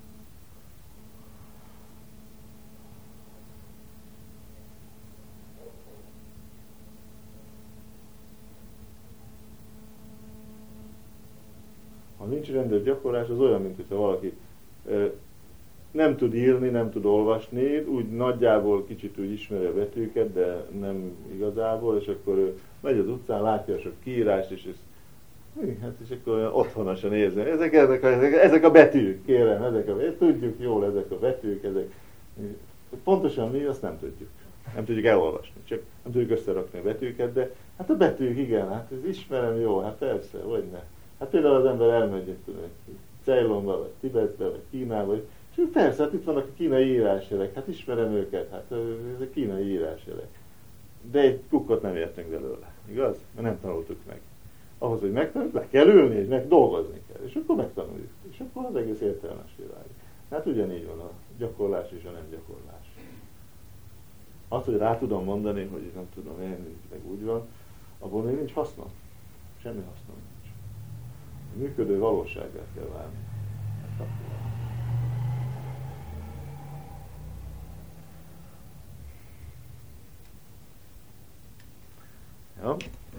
Ha nincs rendes gyakorlás, az olyan, mint hogyha valaki ö, nem tud írni, nem tud olvasni, úgy nagyjából kicsit úgy ismeri a betűket, de nem igazából, és akkor ő megy az utcán, látja a sok kiírást, és ezt hát és akkor otthonosan érzem. Ezek, ezek, a, ezek, ezek a betűk, kérem, ezek a betűk, tudjuk jól ezek a betűk, ezek. Pontosan mi, azt nem tudjuk. Nem tudjuk elolvasni, csak nem tudjuk összerakni a betűket, de hát a betűk, igen, hát ez ismerem jó, hát persze, hogy ne. Hát például az ember elmegy Ceylonba, vagy Tibetbe, vagy Kínába, és persze, hát itt vannak a kínai írásjelek, hát ismerem őket, hát ezek kínai írásjelek. De egy kukkot nem értünk belőle, igaz? Mert nem tanultuk meg. Ahhoz, hogy megtanuljuk, le kell ülni, és meg dolgozni kell, és akkor megtanuljuk. És akkor az egész értelmessé válik. Hát ugyanígy van a gyakorlás és a nem gyakorlás. Az, hogy rá tudom mondani, hogy nem tudom én, meg úgy van, abból még nincs hasznom. Semmi hasznom nincs. A működő valósággá kell válni. Ja.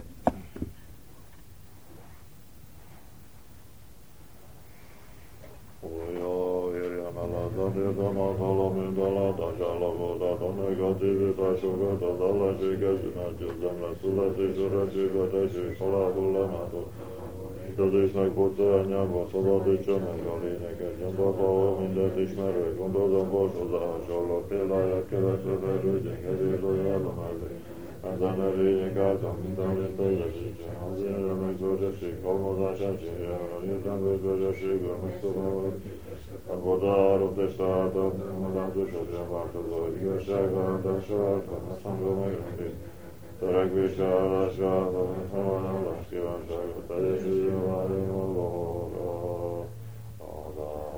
Tudésnek bocsájányába szabadítsa meg a lényeket, nyomba mindent ismerő, gondolom borsodással, példáját keresve erődjék, ezért ajánlom ezért. Ezen a lények által mindenért teljesítsen, az énre megbőzsesség, halmozását sérjen, a értelmű bőzsességből megszabadulni. A godárok teste által, a látósod sem változó, igazság váltása által, a szangó megrendít. Törekvése állásra által, a szabadálás kívánságot teljesítsen, várjon a dolgokra.